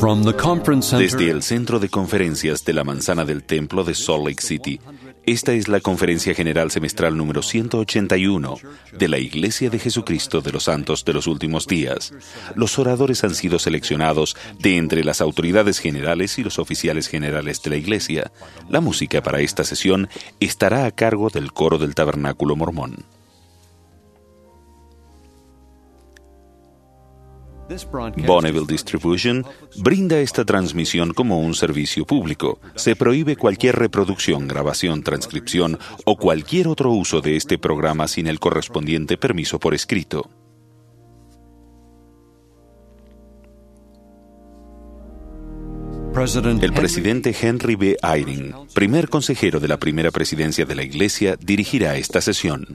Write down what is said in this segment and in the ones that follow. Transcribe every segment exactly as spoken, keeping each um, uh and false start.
From the conference center. Desde el Centro de Conferencias de la Manzana del Templo de Salt Lake City, esta es la Conferencia General Semestral número ciento ochenta y uno de la Iglesia de Jesucristo de los Santos de los Últimos Días. Los oradores han sido seleccionados de entre las autoridades generales y los oficiales generales de la Iglesia. La música para esta sesión estará a cargo del Coro del Tabernáculo Mormón. Bonneville Distribution brinda esta transmisión como un servicio público. Se prohíbe cualquier reproducción, grabación, transcripción o cualquier otro uso de este programa sin el correspondiente permiso por escrito. El presidente Henry B. Eyring, primer consejero de la primera presidencia de la Iglesia, dirigirá esta sesión.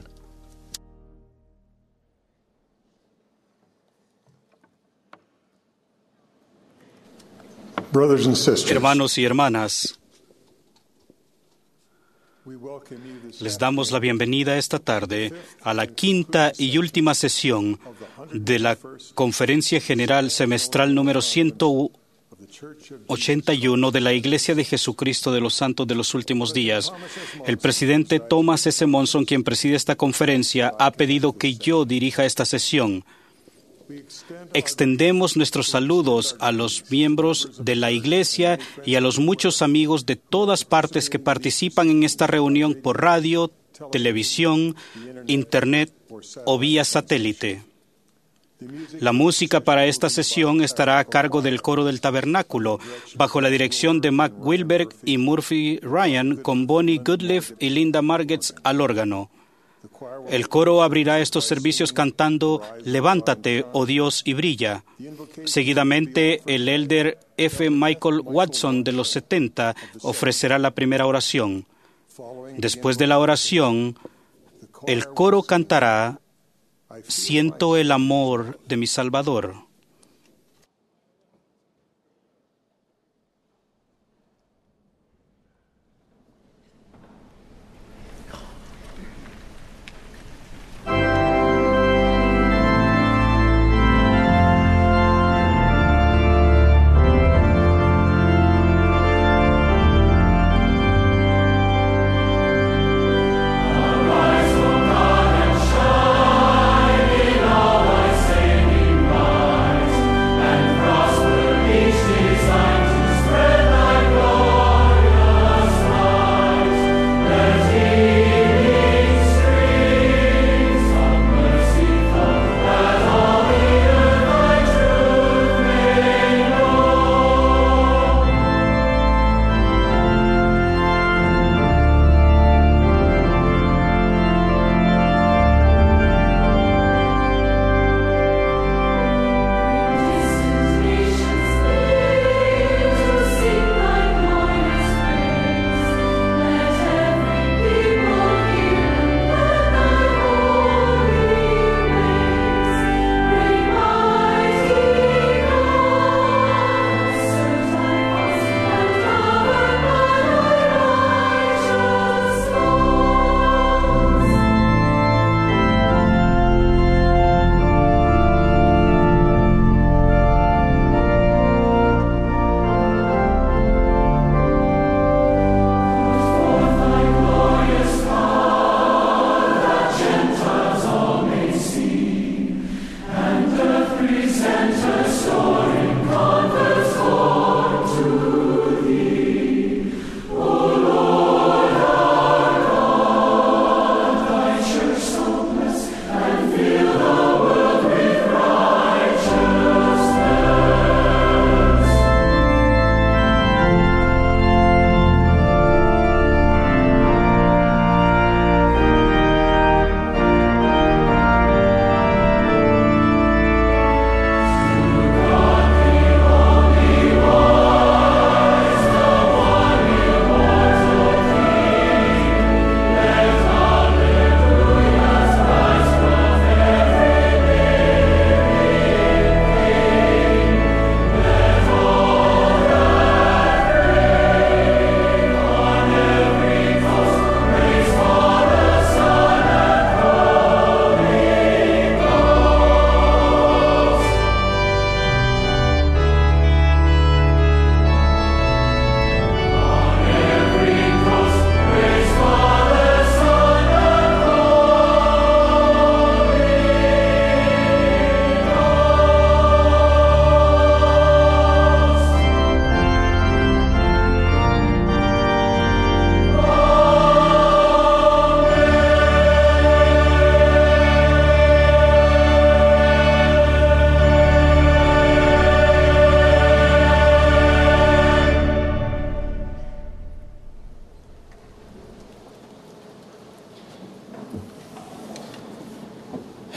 Hermanos y hermanas, les damos la bienvenida esta tarde a la quinta y última sesión de la Conferencia General Semestral número ciento ochenta y uno de la Iglesia de Jesucristo de los Santos de los Últimos Días. El presidente Thomas S. Monson, quien preside esta conferencia, ha pedido que yo dirija esta sesión. Extendemos nuestros saludos a los miembros de la Iglesia y a los muchos amigos de todas partes que participan en esta reunión por radio, televisión, internet o vía satélite. La música para esta sesión estará a cargo del Coro del Tabernáculo, bajo la dirección de Mac Wilberg y Murphy Ryan, con Bonnie Goodliff y Linda Margetts al órgano. El coro abrirá estos servicios cantando Levántate, oh Dios, y brilla. Seguidamente, el elder F. Michael Watson de los setenta ofrecerá la primera oración. Después de la oración, el coro cantará Siento el amor de mi Salvador. Arise, O God, and shine in all thy saving light.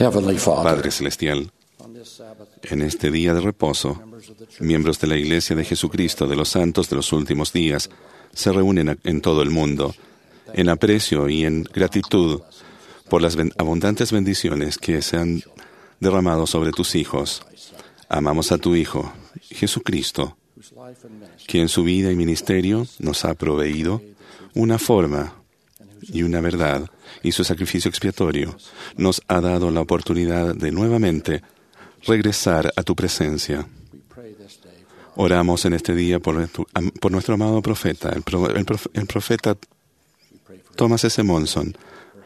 Heavenly Father, Padre Celestial, en este día de reposo, miembros de la Iglesia de Jesucristo de los Santos de los Últimos Días se reúnen en todo el mundo en aprecio y en gratitud por las ben- abundantes bendiciones que se han derramado sobre tus hijos. Amamos a tu Hijo, Jesucristo, quien en su vida y ministerio nos ha proveído una forma y una verdad, y su sacrificio expiatorio nos ha dado la oportunidad de nuevamente regresar a tu presencia. Oramos en este día por, tu, por nuestro amado profeta, el, pro, el, prof, el profeta Thomas S. Monson,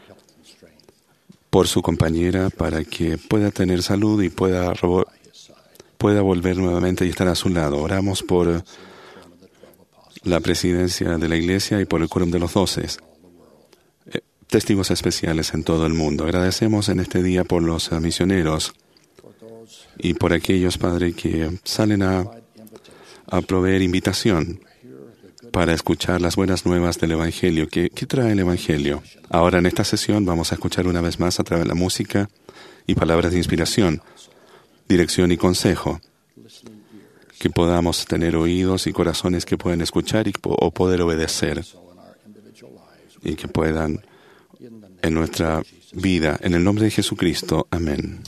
por su compañera, para que pueda tener salud y pueda, pueda volver nuevamente y estar a su lado. Oramos por la presidencia de la Iglesia y por el quórum de los doces, eh, testigos especiales en todo el mundo. Agradecemos en este día por los uh, misioneros y por aquellos, Padre, que salen a, a proveer invitación para escuchar las buenas nuevas del Evangelio. ¿Qué, ¿Qué trae el Evangelio? Ahora en esta sesión vamos a escuchar una vez más a través de la música y palabras de inspiración, dirección y consejo. Que podamos tener oídos y corazones que puedan escuchar y, o poder obedecer, y que puedan en nuestra vida, en el nombre de Jesucristo. Amén.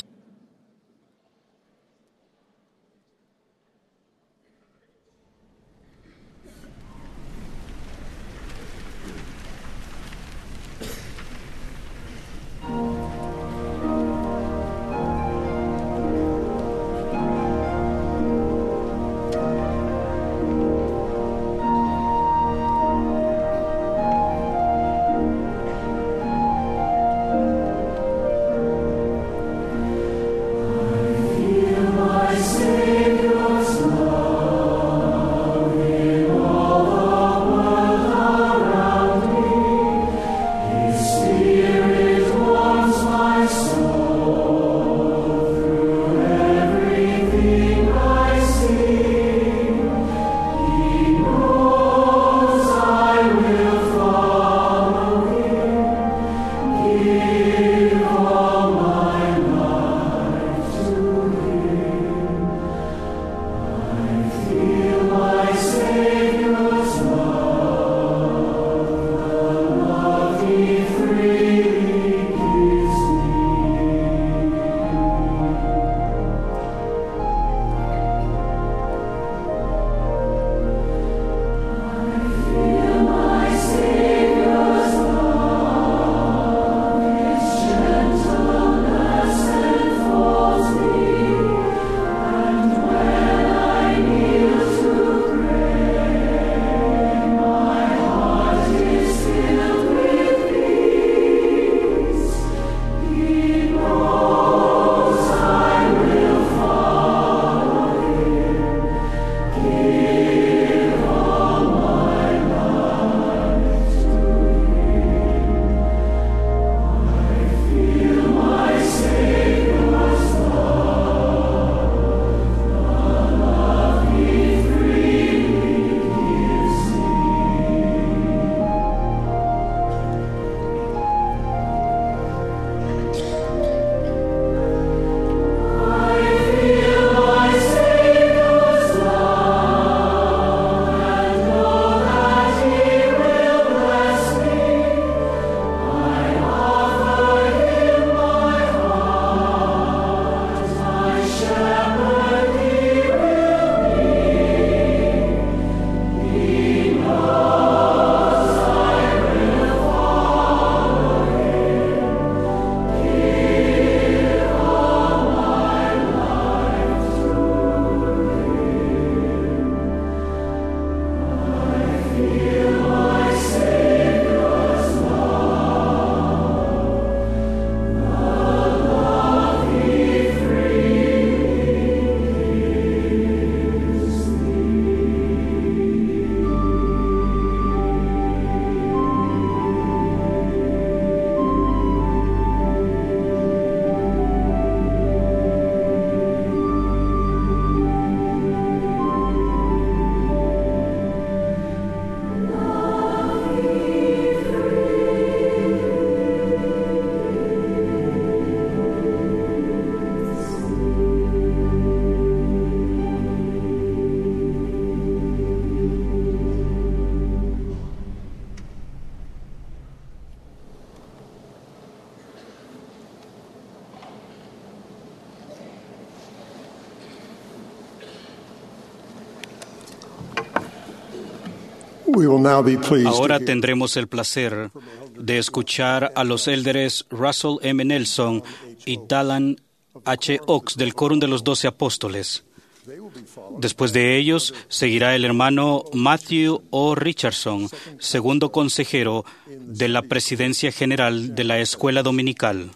Ahora tendremos el placer de escuchar a los élderes Russell M. Nelson y Dallin H. Oaks del Quórum de los Doce Apóstoles. Después de ellos, seguirá el hermano Matthew O. Richardson, segundo consejero de la Presidencia General de la Escuela Dominical.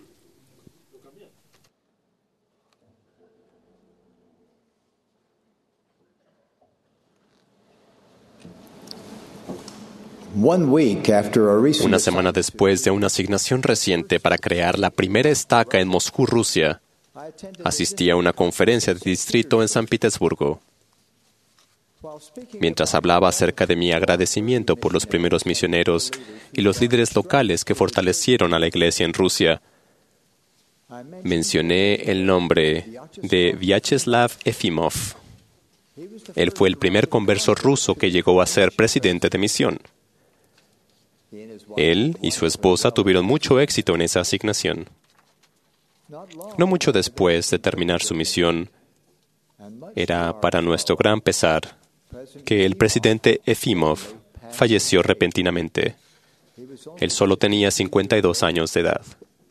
Una semana después de una asignación reciente para crear la primera estaca en Moscú, Rusia, asistí a una conferencia de distrito en San Petersburgo. Mientras hablaba acerca de mi agradecimiento por los primeros misioneros y los líderes locales que fortalecieron a la iglesia en Rusia, mencioné el nombre de Vyacheslav Efimov. Él fue el primer converso ruso que llegó a ser presidente de misión. Él y su esposa tuvieron mucho éxito en esa asignación. No mucho después de terminar su misión, era para nuestro gran pesar que el presidente Efimov falleció repentinamente. Él solo tenía cincuenta y dos años de edad.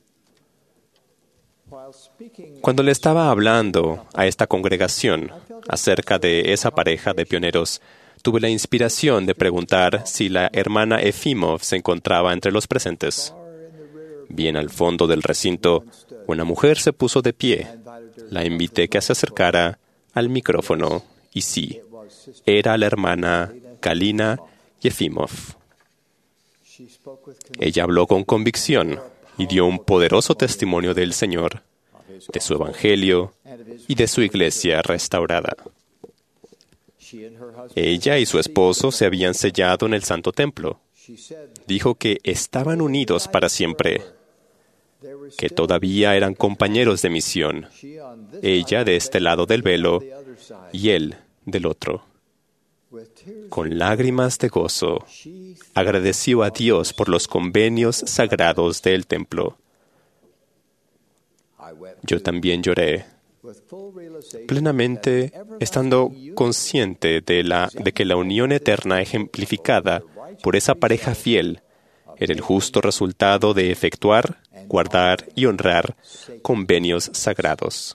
Cuando le estaba hablando a esta congregación acerca de esa pareja de pioneros, tuve la inspiración de preguntar si la hermana Efimov se encontraba entre los presentes. Bien al fondo del recinto, una mujer se puso de pie. La invité que se acercara al micrófono y sí, era la hermana Galina Efimov. Ella habló con convicción y dio un poderoso testimonio del Señor, de su evangelio y de su iglesia restaurada. Ella y su esposo se habían sellado en el Santo Templo. Dijo que estaban unidos para siempre, que todavía eran compañeros de misión, ella de este lado del velo y él del otro. Con lágrimas de gozo, agradeció a Dios por los convenios sagrados del templo. Yo también lloré, plenamente estando consciente de, la, de que la unión eterna ejemplificada por esa pareja fiel era el justo resultado de efectuar, guardar y honrar convenios sagrados.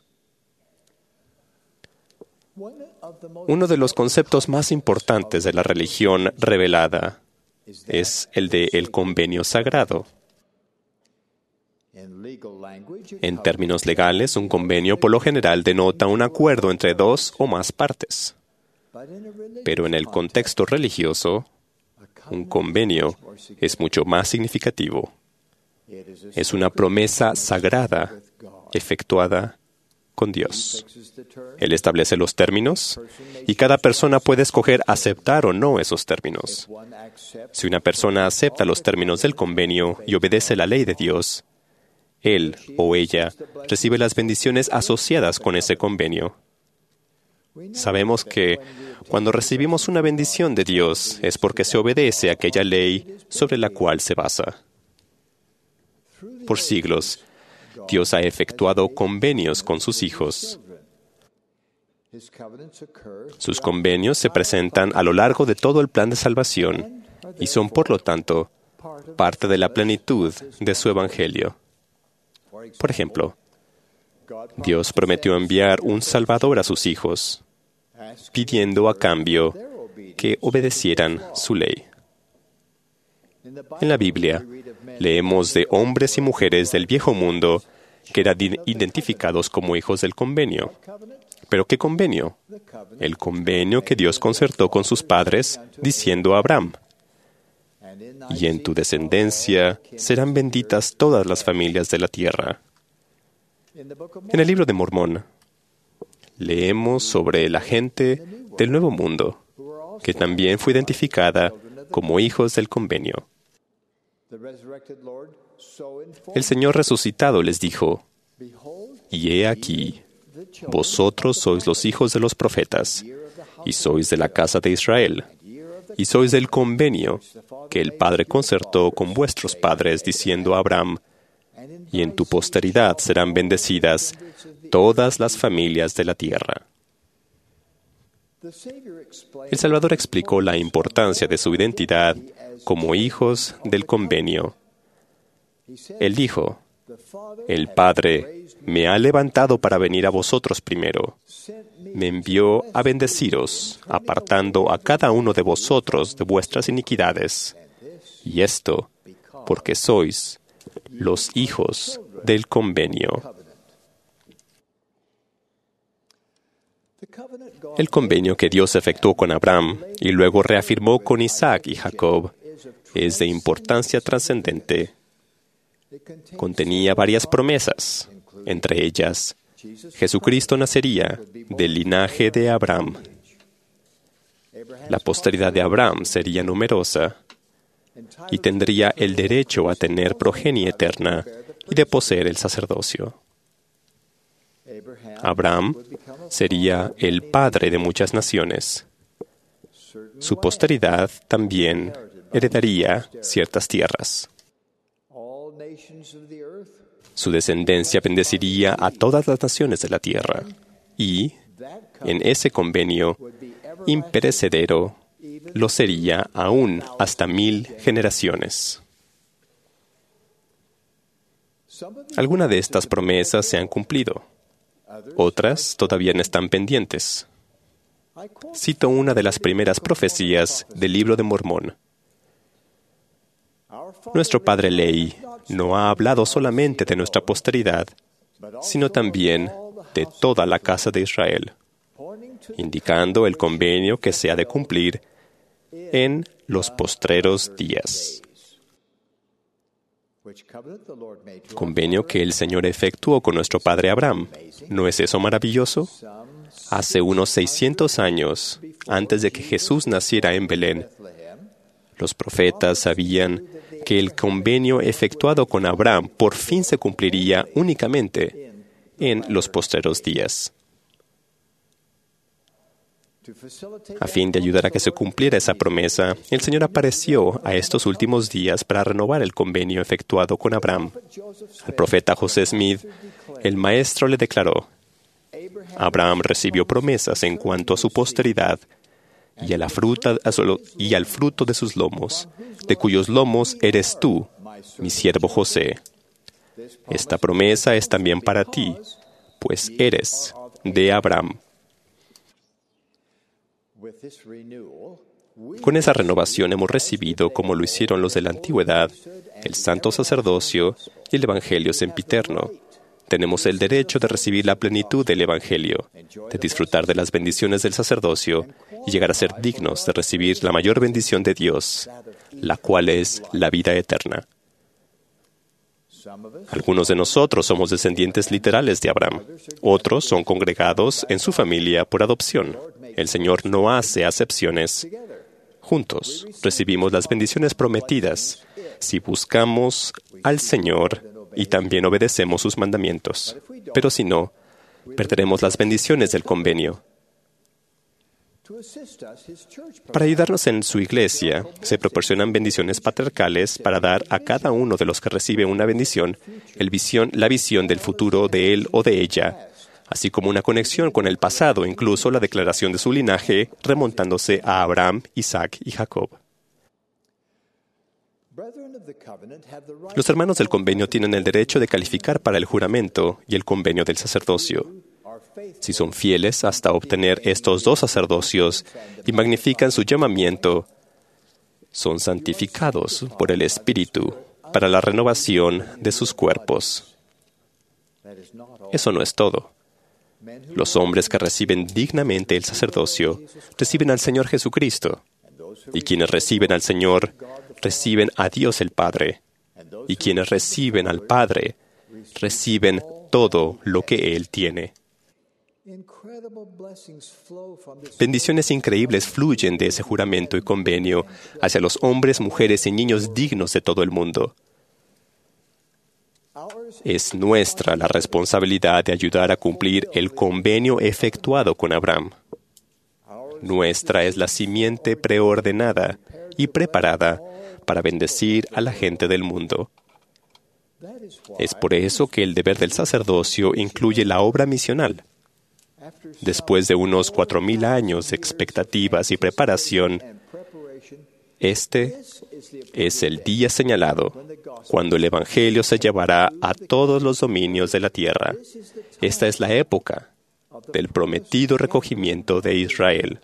Uno de los conceptos más importantes de la religión revelada es el de el convenio sagrado. En términos legales, un convenio por lo general denota un acuerdo entre dos o más partes. Pero en el contexto religioso, un convenio es mucho más significativo. Es una promesa sagrada efectuada con Dios. Él establece los términos y cada persona puede escoger aceptar o no esos términos. Si una persona acepta los términos del convenio y obedece la ley de Dios, él o ella recibe las bendiciones asociadas con ese convenio. Sabemos que cuando recibimos una bendición de Dios es porque se obedece a aquella ley sobre la cual se basa. Por siglos, Dios ha efectuado convenios con sus hijos. Sus convenios se presentan a lo largo de todo el plan de salvación y son, por lo tanto, parte de la plenitud de su evangelio. Por ejemplo, Dios prometió enviar un Salvador a sus hijos, pidiendo a cambio que obedecieran su ley. En la Biblia, leemos de hombres y mujeres del viejo mundo que eran identificados como hijos del convenio. ¿Pero qué convenio? El convenio que Dios concertó con sus padres, diciendo a Abraham: y en tu descendencia serán benditas todas las familias de la tierra. En el libro de Mormón, leemos sobre la gente del Nuevo Mundo, que también fue identificada como hijos del convenio. El Señor resucitado les dijo: y he aquí, vosotros sois los hijos de los profetas, y sois de la casa de Israel, y sois del convenio que el Padre concertó con vuestros padres, diciendo a Abraham: y en tu posteridad serán bendecidas todas las familias de la tierra. El Salvador explicó la importancia de su identidad como hijos del convenio. Él dijo: el Padre me ha levantado para venir a vosotros primero. Me envió a bendeciros, apartando a cada uno de vosotros de vuestras iniquidades. Y esto porque sois los hijos del convenio. El convenio que Dios efectuó con Abraham y luego reafirmó con Isaac y Jacob es de importancia trascendente. Contenía varias promesas, entre ellas, Jesucristo nacería del linaje de Abraham. La posteridad de Abraham sería numerosa y tendría el derecho a tener progenie eterna y de poseer el sacerdocio. Abraham sería el padre de muchas naciones. Su posteridad también heredaría ciertas tierras. Su descendencia bendeciría a todas las naciones de la tierra y, en ese convenio imperecedero, lo sería aún hasta mil generaciones. Algunas de estas promesas se han cumplido. Otras todavía no están pendientes. Cito una de las primeras profecías del Libro de Mormón. Nuestro padre Lehi no ha hablado solamente de nuestra posteridad, sino también de toda la casa de Israel, indicando el convenio que se ha de cumplir en los postreros días. Convenio que el Señor efectuó con nuestro padre Abraham. ¿No es eso maravilloso? Hace unos seiscientos años, antes de que Jesús naciera en Belén, los profetas sabían que el convenio efectuado con Abraham por fin se cumpliría únicamente en los postreros días. A fin de ayudar a que se cumpliera esa promesa, el Señor apareció a estos últimos días para renovar el convenio efectuado con Abraham. Al profeta José Smith, el maestro le declaró: Abraham recibió promesas en cuanto a su posteridad y a la fruta y al fruto de sus lomos, de cuyos lomos eres tú, mi siervo José. Esta promesa es también para ti, pues eres de Abraham. Con esa renovación hemos recibido, como lo hicieron los de la antigüedad, el santo sacerdocio y el evangelio sempiterno. Tenemos el derecho de recibir la plenitud del evangelio, de disfrutar de las bendiciones del sacerdocio y llegar a ser dignos de recibir la mayor bendición de Dios, la cual es la vida eterna. Algunos de nosotros somos descendientes literales de Abraham. Otros son congregados en su familia por adopción. El Señor no hace acepciones. Juntos recibimos las bendiciones prometidas si buscamos al Señor y también obedecemos sus mandamientos. Pero si no, perderemos las bendiciones del convenio. Para ayudarnos en su iglesia, se proporcionan bendiciones patriarcales para dar a cada uno de los que recibe una bendición el visión, la visión del futuro de él o de ella, así como una conexión con el pasado, incluso la declaración de su linaje, remontándose a Abraham, Isaac y Jacob. Los hermanos del convenio tienen el derecho de calificar para el juramento y el convenio del sacerdocio. Si son fieles hasta obtener estos dos sacerdocios y magnifican su llamamiento, son santificados por el Espíritu para la renovación de sus cuerpos. Eso no es todo. Los hombres que reciben dignamente el sacerdocio reciben al Señor Jesucristo, y quienes reciben al Señor reciben a Dios el Padre, y quienes reciben al Padre reciben todo lo que Él tiene. Bendiciones increíbles fluyen de ese juramento y convenio hacia los hombres, mujeres y niños dignos de todo el mundo. Es nuestra la responsabilidad de ayudar a cumplir el convenio efectuado con Abraham. Nuestra es la simiente preordenada y preparada para bendecir a la gente del mundo. Es por eso que el deber del sacerdocio incluye la obra misional. Después de unos cuatro mil años de expectativas y preparación, este es el día señalado, cuando el Evangelio se llevará a todos los dominios de la tierra. Esta es la época del prometido recogimiento de Israel.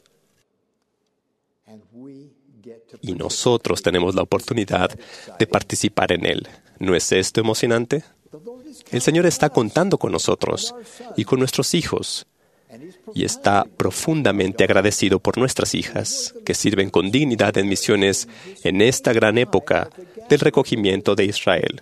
Y nosotros tenemos la oportunidad de participar en él. ¿No es esto emocionante? El Señor está contando con nosotros y con nuestros hijos, y está profundamente agradecido por nuestras hijas, que sirven con dignidad en misiones en esta gran época del recogimiento de Israel.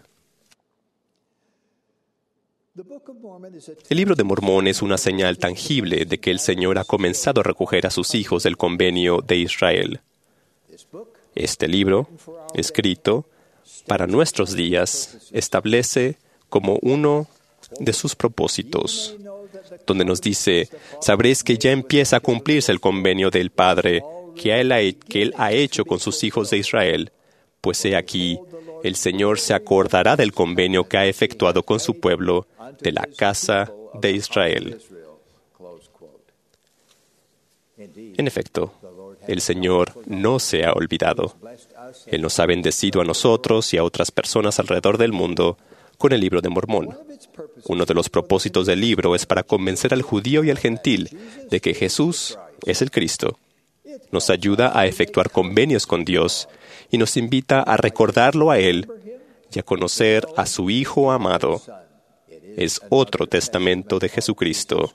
El libro de Mormón es una señal tangible de que el Señor ha comenzado a recoger a sus hijos del convenio de Israel. Este libro, escrito para nuestros días, establece como uno de sus propósitos, donde nos dice: sabréis que ya empieza a cumplirse el convenio del Padre que él, ha, que él ha hecho con sus hijos de Israel, pues he aquí, el Señor se acordará del convenio que ha efectuado con su pueblo de la casa de Israel. En efecto, el Señor no se ha olvidado. Él nos ha bendecido a nosotros y a otras personas alrededor del mundo con el libro de Mormón. Uno de los propósitos del libro es para convencer al judío y al gentil de que Jesús es el Cristo. Nos ayuda a efectuar convenios con Dios y nos invita a recordarlo a Él y a conocer a su Hijo amado. Es otro testamento de Jesucristo.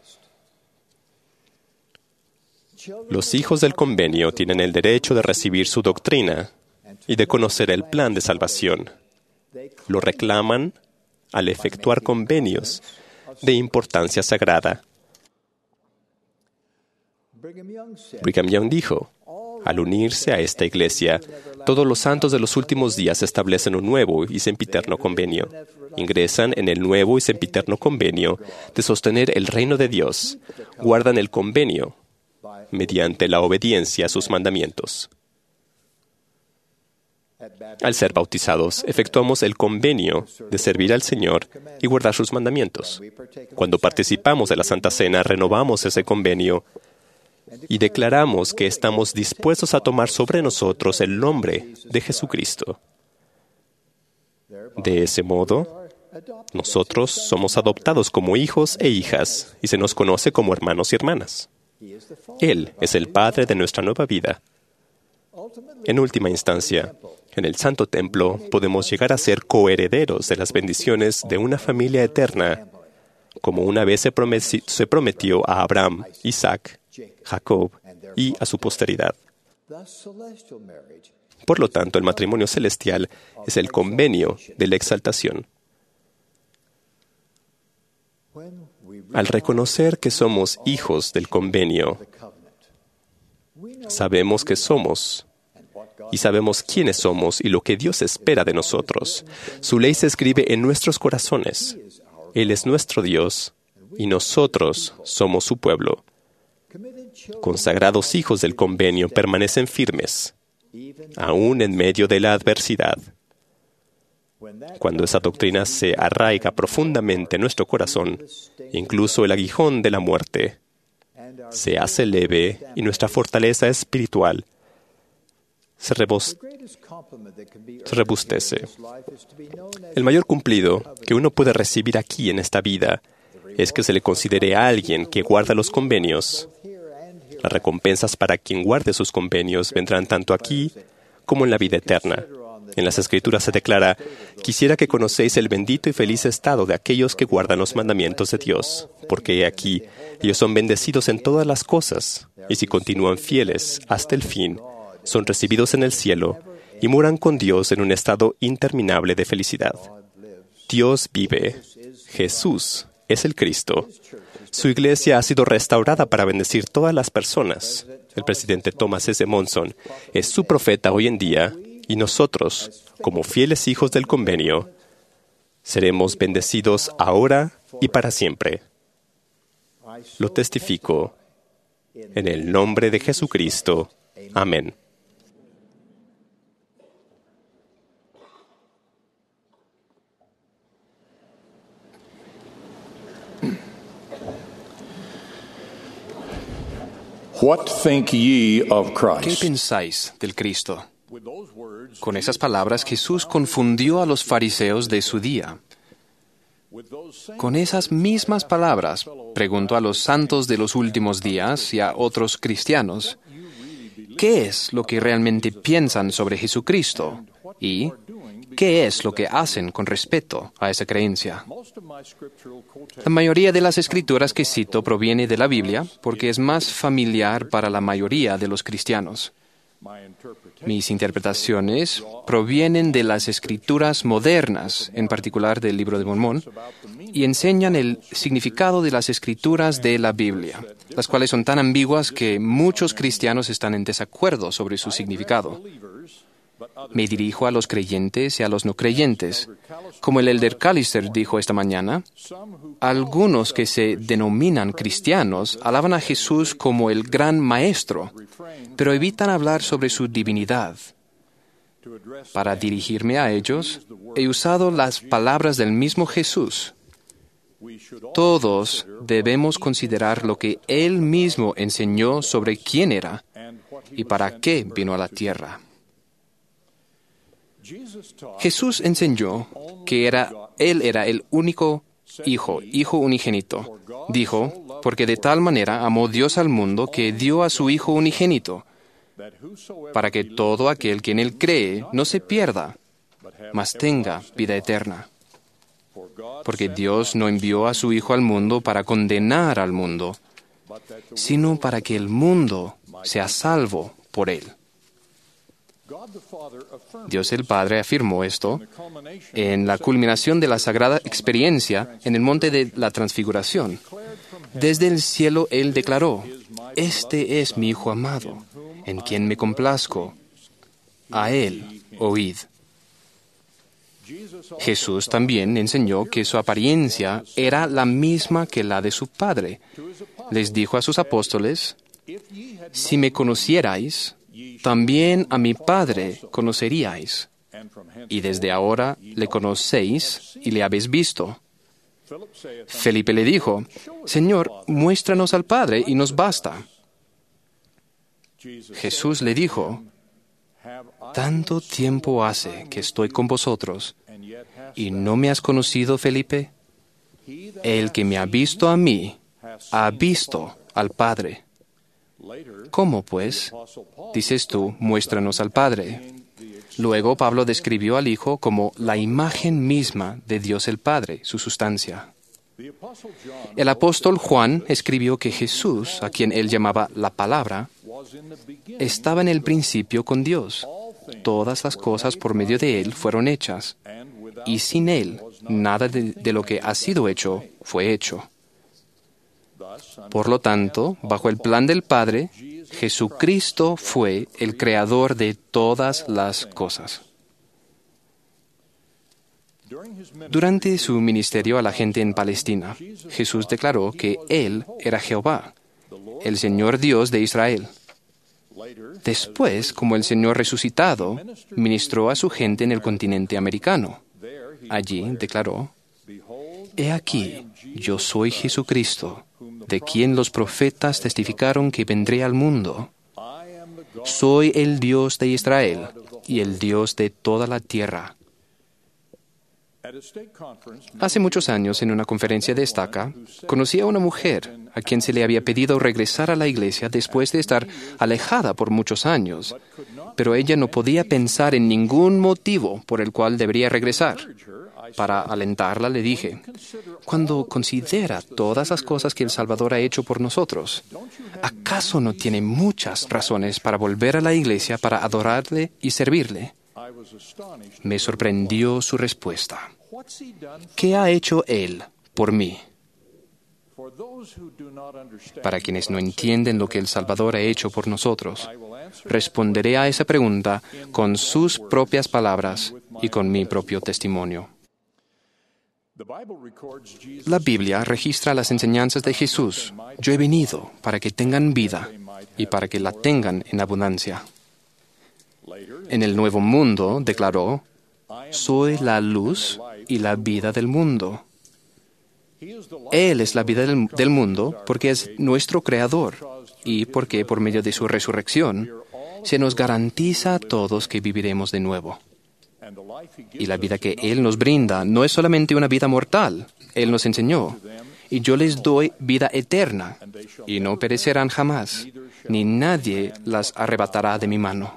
Los hijos del convenio tienen el derecho de recibir su doctrina y de conocer el plan de salvación. Lo reclaman al efectuar convenios de importancia sagrada. Brigham Young dijo: al unirse a esta iglesia, todos los santos de los últimos días establecen un nuevo y sempiterno convenio. Ingresan en el nuevo y sempiterno convenio de sostener el reino de Dios. Guardan el convenio mediante la obediencia a sus mandamientos. Al ser bautizados, efectuamos el convenio de servir al Señor y guardar sus mandamientos. Cuando participamos de la Santa Cena, renovamos ese convenio y declaramos que estamos dispuestos a tomar sobre nosotros el nombre de Jesucristo. De ese modo, nosotros somos adoptados como hijos e hijas y se nos conoce como hermanos y hermanas. Él es el Padre de nuestra nueva vida. En última instancia, en el Santo Templo podemos llegar a ser coherederos de las bendiciones de una familia eterna, como una vez se prometió a Abraham, Isaac, Jacob y a su posteridad. Por lo tanto, el matrimonio celestial es el convenio de la exaltación. Al reconocer que somos hijos del convenio, sabemos que somos y sabemos quiénes somos y lo que Dios espera de nosotros. Su ley se escribe en nuestros corazones. Él es nuestro Dios y nosotros somos su pueblo. Consagrados hijos del convenio permanecen firmes, aún en medio de la adversidad. Cuando esa doctrina se arraiga profundamente en nuestro corazón, incluso el aguijón de la muerte se hace leve y nuestra fortaleza espiritual se, rebos- se rebustece. El mayor cumplido que uno puede recibir aquí en esta vida es que se le considere a alguien que guarda los convenios. Las recompensas para quien guarde sus convenios vendrán tanto aquí como en la vida eterna. En las Escrituras se declara: quisiera que conocéis el bendito y feliz estado de aquellos que guardan los mandamientos de Dios, porque he aquí, ellos son bendecidos en todas las cosas, y si continúan fieles hasta el fin, son recibidos en el cielo y moran con Dios en un estado interminable de felicidad. Dios vive. Jesús es el Cristo. Su iglesia ha sido restaurada para bendecir todas las personas. El presidente Thomas S. Monson es su profeta hoy en día, y nosotros, como fieles hijos del convenio, seremos bendecidos ahora y para siempre. Lo testifico en el nombre de Jesucristo. Amén. What think ye of ¿Qué Christ? pensáis del Cristo? Con esas palabras Jesús confundió a los fariseos de su día. Con esas mismas palabras preguntó a los santos de los últimos días y a otros cristianos, ¿qué es lo que realmente piensan sobre Jesucristo? ¿Y qué es lo que hacen con respecto a esa creencia? La mayoría de las escrituras que cito proviene de la Biblia porque es más familiar para la mayoría de los cristianos. Mis interpretaciones provienen de las escrituras modernas, en particular del Libro de Mormón, y enseñan el significado de las escrituras de la Biblia, las cuales son tan ambiguas que muchos cristianos están en desacuerdo sobre su significado. Me dirijo a los creyentes y a los no creyentes. Como el elder Callister dijo esta mañana, algunos que se denominan cristianos alaban a Jesús como el gran maestro, pero evitan hablar sobre su divinidad. Para dirigirme a ellos, he usado las palabras del mismo Jesús. Todos debemos considerar lo que Él mismo enseñó sobre quién era y para qué vino a la tierra. Jesús enseñó que era, Él era el único Hijo, Hijo unigénito. Dijo, porque de tal manera amó Dios al mundo que dio a su Hijo unigénito, para que todo aquel que en Él cree no se pierda, mas tenga vida eterna. Porque Dios no envió a su Hijo al mundo para condenar al mundo, sino para que el mundo sea salvo por Él. Dios el Padre afirmó esto en la culminación de la sagrada experiencia en el monte de la Transfiguración. Desde el cielo Él declaró, «Este es mi Hijo amado, en quien me complazco. A Él oíd». Jesús también enseñó que su apariencia era la misma que la de su Padre. Les dijo a sus apóstoles, «Si me conocierais, también a mi Padre conoceríais, y desde ahora le conocéis y le habéis visto». Felipe le dijo, «Señor, muéstranos al Padre y nos basta». Jesús le dijo, «¿Tanto tiempo hace que estoy con vosotros y no me has conocido, Felipe? El que me ha visto a mí, ha visto al Padre. ¿Cómo, pues, dices tú, muéstranos al Padre?» Luego Pablo describió al Hijo como la imagen misma de Dios el Padre, su sustancia. El apóstol Juan escribió que Jesús, a quien él llamaba la Palabra, estaba en el principio con Dios. Todas las cosas por medio de Él fueron hechas, y sin Él nada de, de lo que ha sido hecho fue hecho. Por lo tanto, bajo el plan del Padre, Jesucristo fue el creador de todas las cosas. Durante su ministerio a la gente en Palestina, Jesús declaró que Él era Jehová, el Señor Dios de Israel. Después, como el Señor resucitado, ministró a su gente en el continente americano. Allí declaró, «He aquí, yo soy Jesucristo, de quien los profetas testificaron que vendré al mundo. Soy el Dios de Israel y el Dios de toda la tierra». Hace muchos años, en una conferencia de estaca, conocí a una mujer a quien se le había pedido regresar a la iglesia después de estar alejada por muchos años, pero ella no podía pensar en ningún motivo por el cual debería regresar. Para alentarla le dije, «Cuando considera todas las cosas que el Salvador ha hecho por nosotros, ¿acaso no tiene muchas razones para volver a la iglesia para adorarle y servirle?» Me sorprendió su respuesta. «¿Qué ha hecho Él por mí?» Para quienes no entienden lo que el Salvador ha hecho por nosotros, responderé a esa pregunta con sus propias palabras y con mi propio testimonio. La Biblia registra las enseñanzas de Jesús. Yo he venido para que tengan vida y para que la tengan en abundancia. En el Nuevo Mundo declaró, «Soy la luz y la vida del mundo». Él es la vida del, del mundo porque es nuestro Creador y porque por medio de su resurrección se nos garantiza a todos que viviremos de nuevo. Y la vida que Él nos brinda no es solamente una vida mortal. Él nos enseñó, y yo les doy vida eterna, y no perecerán jamás, ni nadie las arrebatará de mi mano.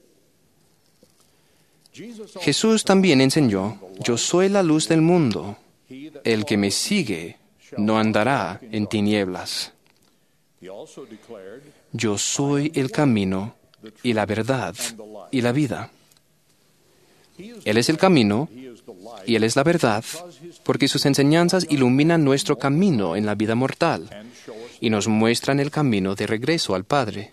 Jesús también enseñó, yo soy la luz del mundo. El que me sigue no andará en tinieblas. Yo soy el camino y la verdad y la vida. Él es el camino y Él es la verdad, porque sus enseñanzas iluminan nuestro camino en la vida mortal y nos muestran el camino de regreso al Padre.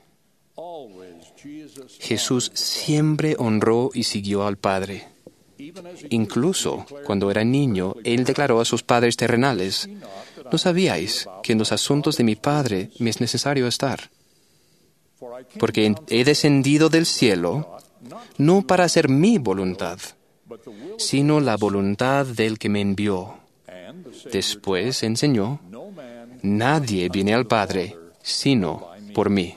Jesús siempre honró y siguió al Padre. Incluso cuando era niño, Él declaró a sus padres terrenales, ¿no sabíais que en los asuntos de mi Padre me es necesario estar? Porque he descendido del cielo no para hacer mi voluntad, sino la voluntad del que me envió. Después enseñó, nadie viene al Padre sino por mí.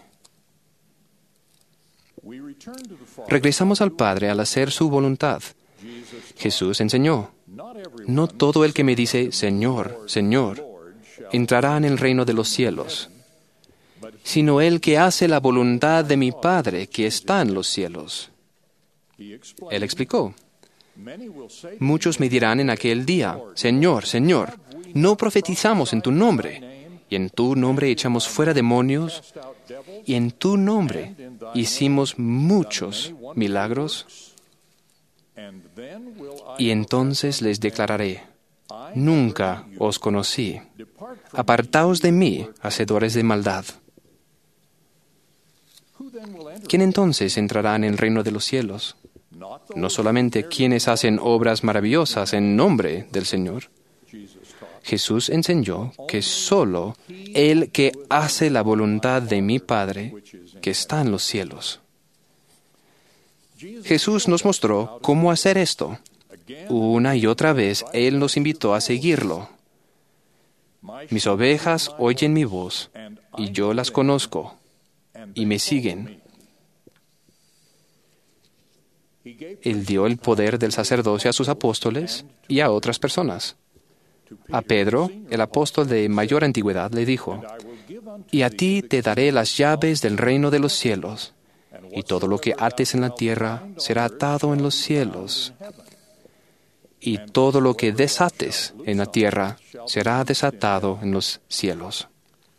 Regresamos al Padre al hacer su voluntad. Jesús enseñó, no todo el que me dice, Señor, Señor, entrará en el reino de los cielos, sino el que hace la voluntad de mi Padre que está en los cielos. Él explicó, muchos me dirán en aquel día, Señor, Señor, no profetizamos en tu nombre, y en tu nombre echamos fuera demonios, y en tu nombre hicimos muchos milagros. Y entonces les declararé, nunca os conocí, apartaos de mí, hacedores de maldad. ¿Quién entonces entrará en el reino de los cielos? No solamente quienes hacen obras maravillosas en nombre del Señor. Jesús enseñó que solo el que hace la voluntad de mi Padre, que está en los cielos. Jesús nos mostró cómo hacer esto. Una y otra vez Él nos invitó a seguirlo. Mis ovejas oyen mi voz, y yo las conozco, y me siguen. Él dio el poder del sacerdocio a sus apóstoles y a otras personas. A Pedro, el apóstol de mayor antigüedad, le dijo, y a ti te daré las llaves del reino de los cielos, y todo lo que ates en la tierra será atado en los cielos, y todo lo que desates en la tierra será desatado en los cielos.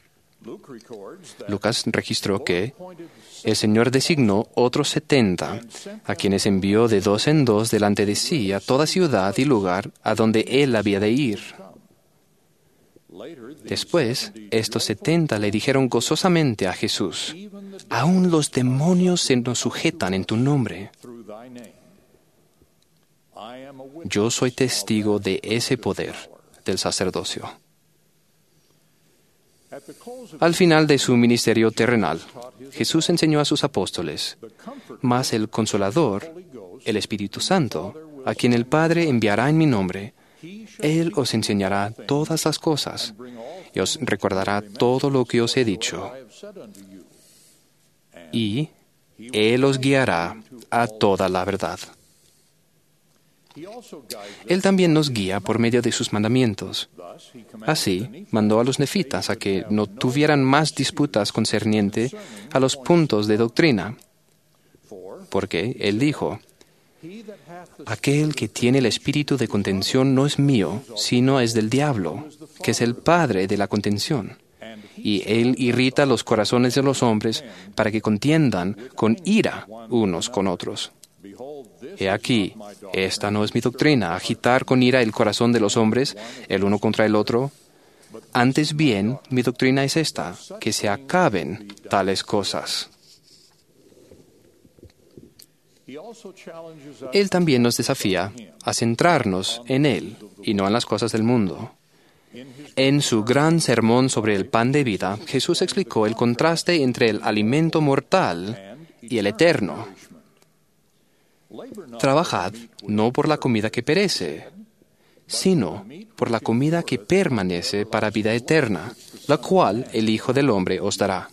Lucas registró que el Señor designó otros setenta, a quienes envió de dos en dos delante de sí a toda ciudad y lugar a donde Él había de ir. Después, estos setenta le dijeron gozosamente a Jesús, «Aún los demonios se nos sujetan en tu nombre». Yo soy testigo de ese poder del sacerdocio. Al final de su ministerio terrenal, Jesús enseñó a sus apóstoles, mas el Consolador, el Espíritu Santo, a quien el Padre enviará en mi nombre, Él os enseñará todas las cosas y os recordará todo lo que os he dicho. Y Él os guiará a toda la verdad. Él también nos guía por medio de sus mandamientos. Así, mandó a los nefitas a que no tuvieran más disputas concerniente a los puntos de doctrina. Porque Él dijo, aquel que tiene el espíritu de contención no es mío, sino es del diablo, que es el padre de la contención. Y Él irrita los corazones de los hombres para que contiendan con ira unos con otros. He aquí, esta no es mi doctrina, agitar con ira el corazón de los hombres, el uno contra el otro. Antes bien, mi doctrina es esta, que se acaben tales cosas. Él también nos desafía a centrarnos en Él y no en las cosas del mundo. En su gran sermón sobre el pan de vida, Jesús explicó el contraste entre el alimento mortal y el eterno. Trabajad no por la comida que perece, sino por la comida que permanece para vida eterna, la cual el Hijo del Hombre os dará.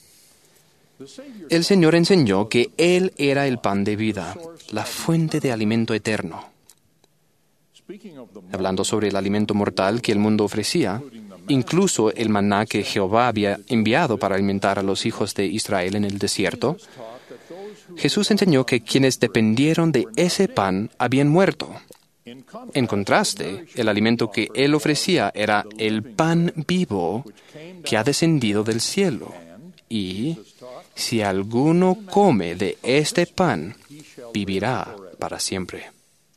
El Señor enseñó que Él era el pan de vida, la fuente de alimento eterno. Hablando sobre el alimento mortal que el mundo ofrecía, incluso el maná que Jehová había enviado para alimentar a los hijos de Israel en el desierto, Jesús enseñó que quienes dependieron de ese pan habían muerto. En contraste, el alimento que Él ofrecía era el pan vivo que ha descendido del cielo. Y si alguno come de este pan, vivirá para siempre.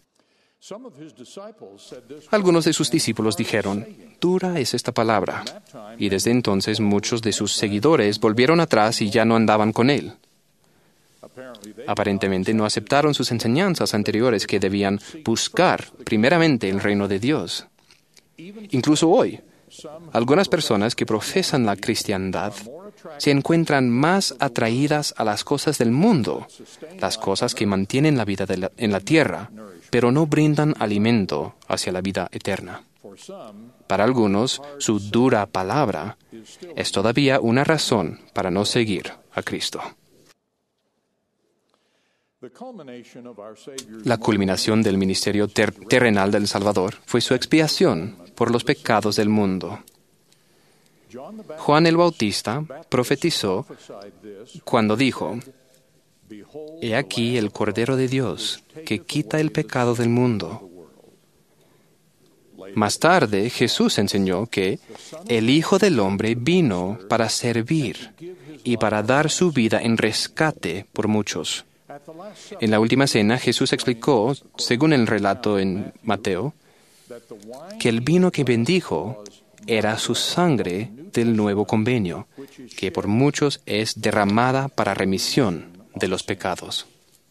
Algunos de sus discípulos dijeron, «Dura es esta palabra». Y desde entonces muchos de sus seguidores volvieron atrás y ya no andaban con Él. Aparentemente no aceptaron sus enseñanzas anteriores que debían buscar primeramente el reino de Dios. Incluso hoy, algunas personas que profesan la cristiandad se encuentran más atraídas a las cosas del mundo, las cosas que mantienen la vida de la, en la tierra, pero no brindan alimento hacia la vida eterna. Para algunos, su dura palabra es todavía una razón para no seguir a Cristo. La culminación del ministerio ter- terrenal del Salvador fue su expiación por los pecados del mundo. Juan el Bautista profetizó cuando dijo, «He aquí el Cordero de Dios que quita el pecado del mundo». Más tarde, Jesús enseñó que el Hijo del Hombre vino para servir y para dar su vida en rescate por muchos. En la última cena, Jesús explicó, según el relato en Mateo, que el vino que bendijo era su sangre del nuevo convenio, que por muchos es derramada para remisión de los pecados.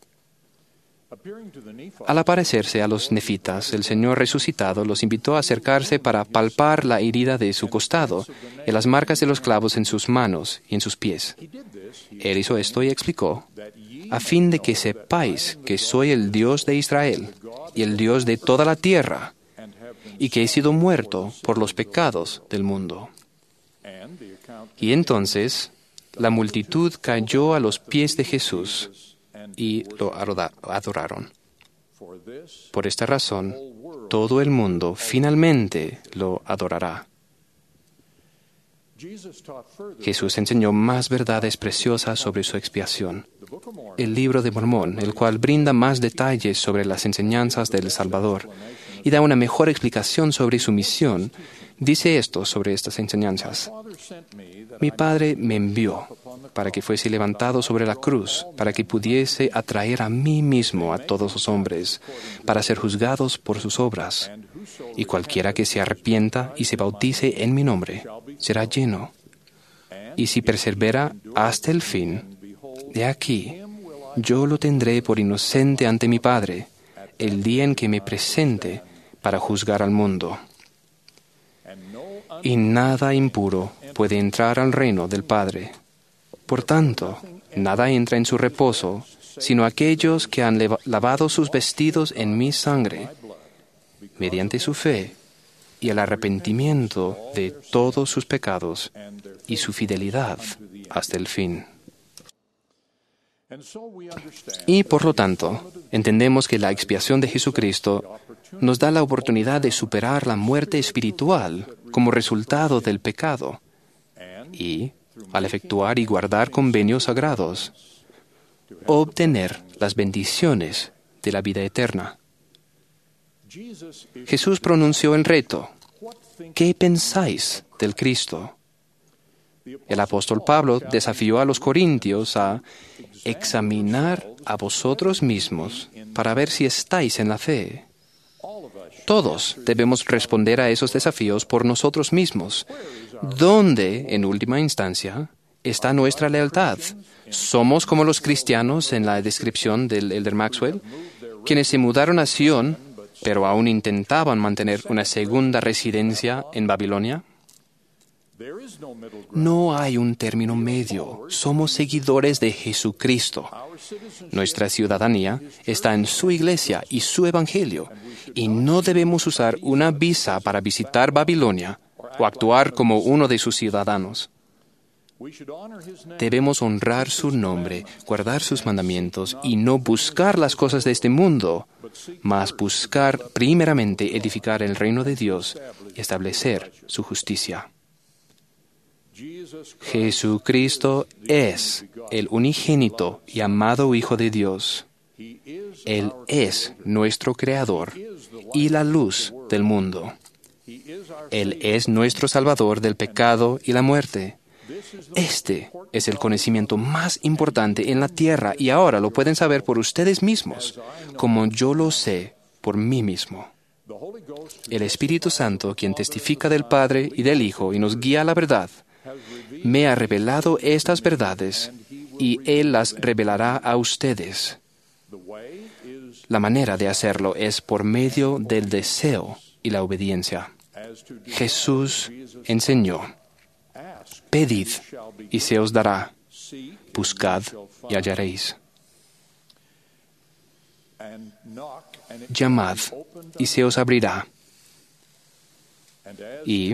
Al aparecerse a los nefitas, el Señor resucitado los invitó a acercarse para palpar la herida de su costado y las marcas de los clavos en sus manos y en sus pies. Él hizo esto y explicó, a fin de que sepáis que soy el Dios de Israel y el Dios de toda la tierra, y que he sido muerto por los pecados del mundo. Y entonces la multitud cayó a los pies de Jesús y lo adoraron. Por esta razón, todo el mundo finalmente lo adorará. Jesús enseñó más verdades preciosas sobre su expiación. El libro de Mormón, el cual brinda más detalles sobre las enseñanzas del Salvador y da una mejor explicación sobre su misión, dice esto sobre estas enseñanzas. Mi Padre me envió para que fuese levantado sobre la cruz, para que pudiese atraer a mí mismo a todos los hombres, para ser juzgados por sus obras. Y cualquiera que se arrepienta y se bautice en mi nombre, será lleno. Y si persevera hasta el fin, de aquí, yo lo tendré por inocente ante mi Padre, el día en que me presente para juzgar al mundo. Y nada impuro puede entrar al reino del Padre. Por tanto, nada entra en su reposo, sino aquellos que han lavado sus vestidos en mi sangre, mediante su fe y el arrepentimiento de todos sus pecados y su fidelidad hasta el fin. Y por lo tanto, entendemos que la expiación de Jesucristo nos da la oportunidad de superar la muerte espiritual como resultado del pecado y, al efectuar y guardar convenios sagrados, obtener las bendiciones de la vida eterna. Jesús pronunció el reto, ¿qué pensáis del Cristo? El apóstol Pablo desafió a los corintios a examinar a vosotros mismos para ver si estáis en la fe. Todos debemos responder a esos desafíos por nosotros mismos. ¿Dónde, en última instancia, está nuestra lealtad? ¿Somos como los cristianos en la descripción del Elder Maxwell, quienes se mudaron a Sion, pero aún intentaban mantener una segunda residencia en Babilonia? No hay un término medio. Somos seguidores de Jesucristo. Nuestra ciudadanía está en su iglesia y su evangelio, y no debemos usar una visa para visitar Babilonia o actuar como uno de sus ciudadanos. Debemos honrar su nombre, guardar sus mandamientos y no buscar las cosas de este mundo, mas buscar primeramente edificar el reino de Dios y establecer su justicia. Jesucristo es el unigénito y amado Hijo de Dios. Él es nuestro Creador y la luz del mundo. Él es nuestro Salvador del pecado y la muerte. Este es el conocimiento más importante en la tierra y ahora lo pueden saber por ustedes mismos, como yo lo sé por mí mismo. El Espíritu Santo, quien testifica del Padre y del Hijo y nos guía a la verdad, me ha revelado estas verdades y Él las revelará a ustedes. La manera de hacerlo es por medio del deseo y la obediencia. Jesús enseñó: pedid y se os dará, buscad y hallaréis. Llamad y se os abrirá. Y,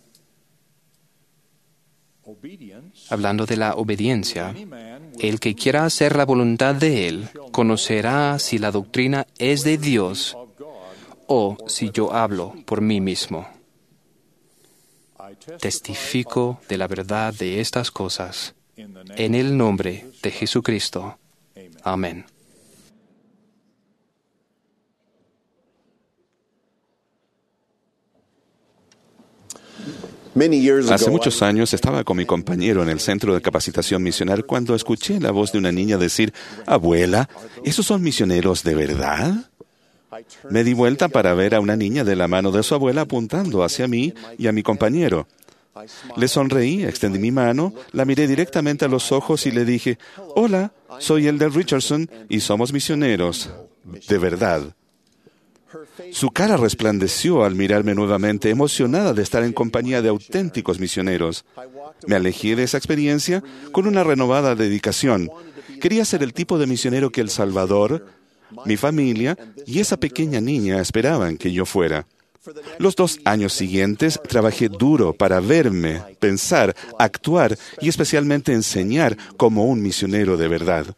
hablando de la obediencia, el que quiera hacer la voluntad de Él conocerá si la doctrina es de Dios o si yo hablo por mí mismo. Testifico de la verdad de estas cosas. En el nombre de Jesucristo. Amén. Hace muchos años estaba con mi compañero en el centro de capacitación misional cuando escuché la voz de una niña decir: «Abuela, ¿esos son misioneros de verdad?». Me di vuelta para ver a una niña de la mano de su abuela apuntando hacia mí y a mi compañero. Le sonreí, extendí mi mano, la miré directamente a los ojos y le dije: «Hola, soy Elder Richardson y somos misioneros, de verdad». Su cara resplandeció al mirarme nuevamente, emocionada de estar en compañía de auténticos misioneros. Me alejé de esa experiencia con una renovada dedicación. Quería ser el tipo de misionero que El Salvador, mi familia y esa pequeña niña esperaban que yo fuera. Los dos años siguientes trabajé duro para verme, pensar, actuar y especialmente enseñar como un misionero de verdad.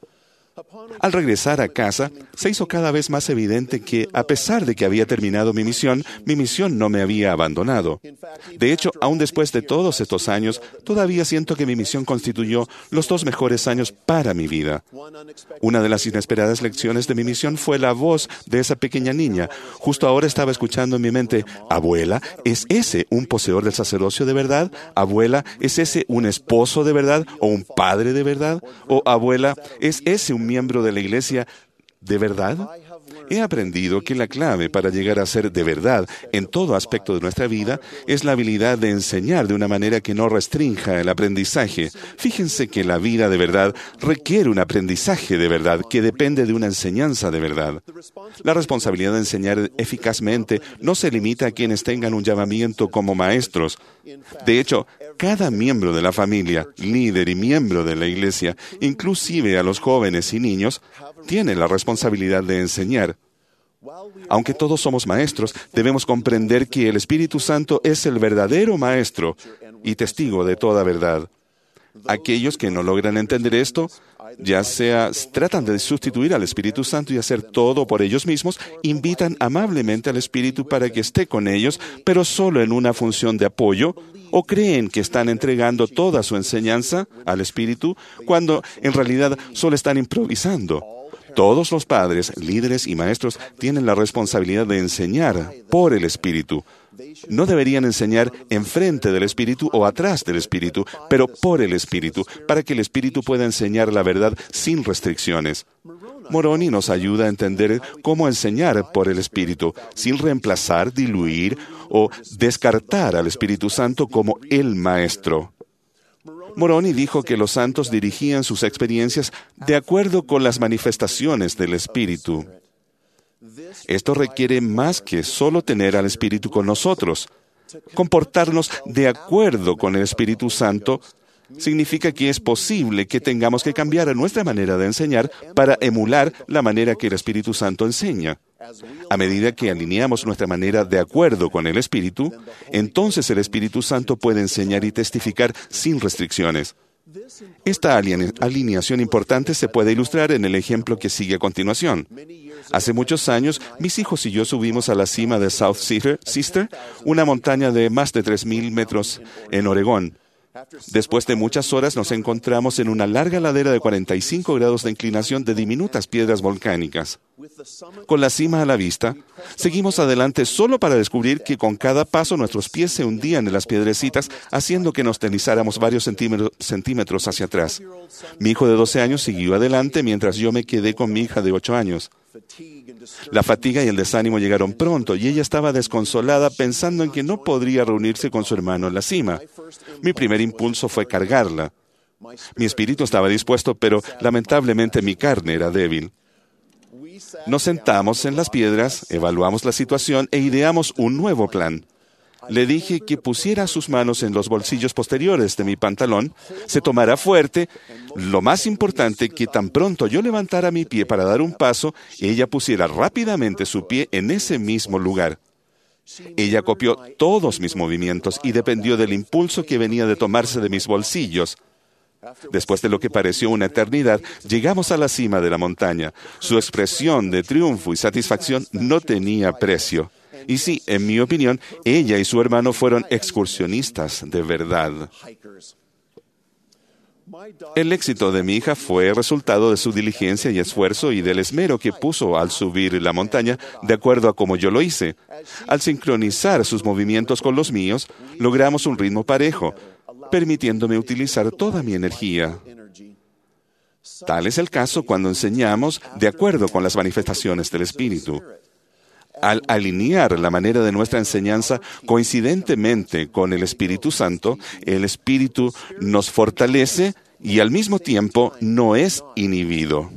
Al regresar a casa, se hizo cada vez más evidente que, a pesar de que había terminado mi misión, mi misión no me había abandonado. De hecho, aún después de todos estos años, todavía siento que mi misión constituyó los dos mejores años para mi vida. Una de las inesperadas lecciones de mi misión fue la voz de esa pequeña niña. Justo ahora estaba escuchando en mi mente: «Abuela, ¿es ese un poseedor del sacerdocio de verdad? Abuela, ¿es ese un esposo de verdad o un padre de verdad? O abuela, ¿es ese un miembro de la iglesia de verdad?». He aprendido que la clave para llegar a ser de verdad en todo aspecto de nuestra vida es la habilidad de enseñar de una manera que no restrinja el aprendizaje. Fíjense que la vida de verdad requiere un aprendizaje de verdad que depende de una enseñanza de verdad. La responsabilidad de enseñar eficazmente no se limita a quienes tengan un llamamiento como maestros. De hecho, cada miembro de la familia, líder y miembro de la iglesia, inclusive a los jóvenes y niños, tiene la responsabilidad de enseñar. Aunque todos somos maestros, debemos comprender que el Espíritu Santo es el verdadero maestro y testigo de toda verdad. Aquellos que no logran entender esto, ya sea tratan de sustituir al Espíritu Santo y hacer todo por ellos mismos, invitan amablemente al Espíritu para que esté con ellos, pero solo en una función de apoyo, o creen que están entregando toda su enseñanza al Espíritu, cuando en realidad solo están improvisando. Todos los padres, líderes y maestros tienen la responsabilidad de enseñar por el Espíritu. No deberían enseñar enfrente del Espíritu o atrás del Espíritu, pero por el Espíritu, para que el Espíritu pueda enseñar la verdad sin restricciones. Moroni nos ayuda a entender cómo enseñar por el Espíritu, sin reemplazar, diluir o descartar al Espíritu Santo como el Maestro. Moroni dijo que los santos dirigían sus experiencias de acuerdo con las manifestaciones del Espíritu. Esto requiere más que solo tener al Espíritu con nosotros. Comportarnos de acuerdo con el Espíritu Santo significa que es posible que tengamos que cambiar nuestra manera de enseñar para emular la manera que el Espíritu Santo enseña. A medida que alineamos nuestra manera de acuerdo con el Espíritu, entonces el Espíritu Santo puede enseñar y testificar sin restricciones. Esta alineación importante se puede ilustrar en el ejemplo que sigue a continuación. Hace muchos años, mis hijos y yo subimos a la cima de South Sister, una montaña de más de tres mil metros en Oregón. Después de muchas horas nos encontramos en una larga ladera de cuarenta y cinco grados de inclinación de diminutas piedras volcánicas. Con la cima a la vista, seguimos adelante solo para descubrir que con cada paso nuestros pies se hundían en las piedrecitas, haciendo que nos deslizáramos varios centímetros, centímetros hacia atrás. Mi hijo de doce años siguió adelante mientras yo me quedé con mi hija de ocho años. La fatiga y el desánimo llegaron pronto y ella estaba desconsolada pensando en que no podría reunirse con su hermano en la cima. Mi primer impulso fue cargarla. Mi espíritu estaba dispuesto, pero lamentablemente mi carne era débil. Nos sentamos en las piedras, evaluamos la situación e ideamos un nuevo plan. Le dije que pusiera sus manos en los bolsillos posteriores de mi pantalón, se tomara fuerte, lo más importante, que tan pronto yo levantara mi pie para dar un paso, ella pusiera rápidamente su pie en ese mismo lugar. Ella copió todos mis movimientos y dependió del impulso que venía de tomarse de mis bolsillos. Después de lo que pareció una eternidad, llegamos a la cima de la montaña. Su expresión de triunfo y satisfacción no tenía precio. Y sí, en mi opinión, ella y su hermano fueron excursionistas de verdad. El éxito de mi hija fue resultado de su diligencia y esfuerzo y del esmero que puso al subir la montaña, de acuerdo a como yo lo hice. Al sincronizar sus movimientos con los míos, logramos un ritmo parejo, permitiéndome utilizar toda mi energía. Tal es el caso cuando enseñamos de acuerdo con las manifestaciones del Espíritu. Al alinear la manera de nuestra enseñanza coincidentemente con el Espíritu Santo, el Espíritu nos fortalece y al mismo tiempo no es inhibido.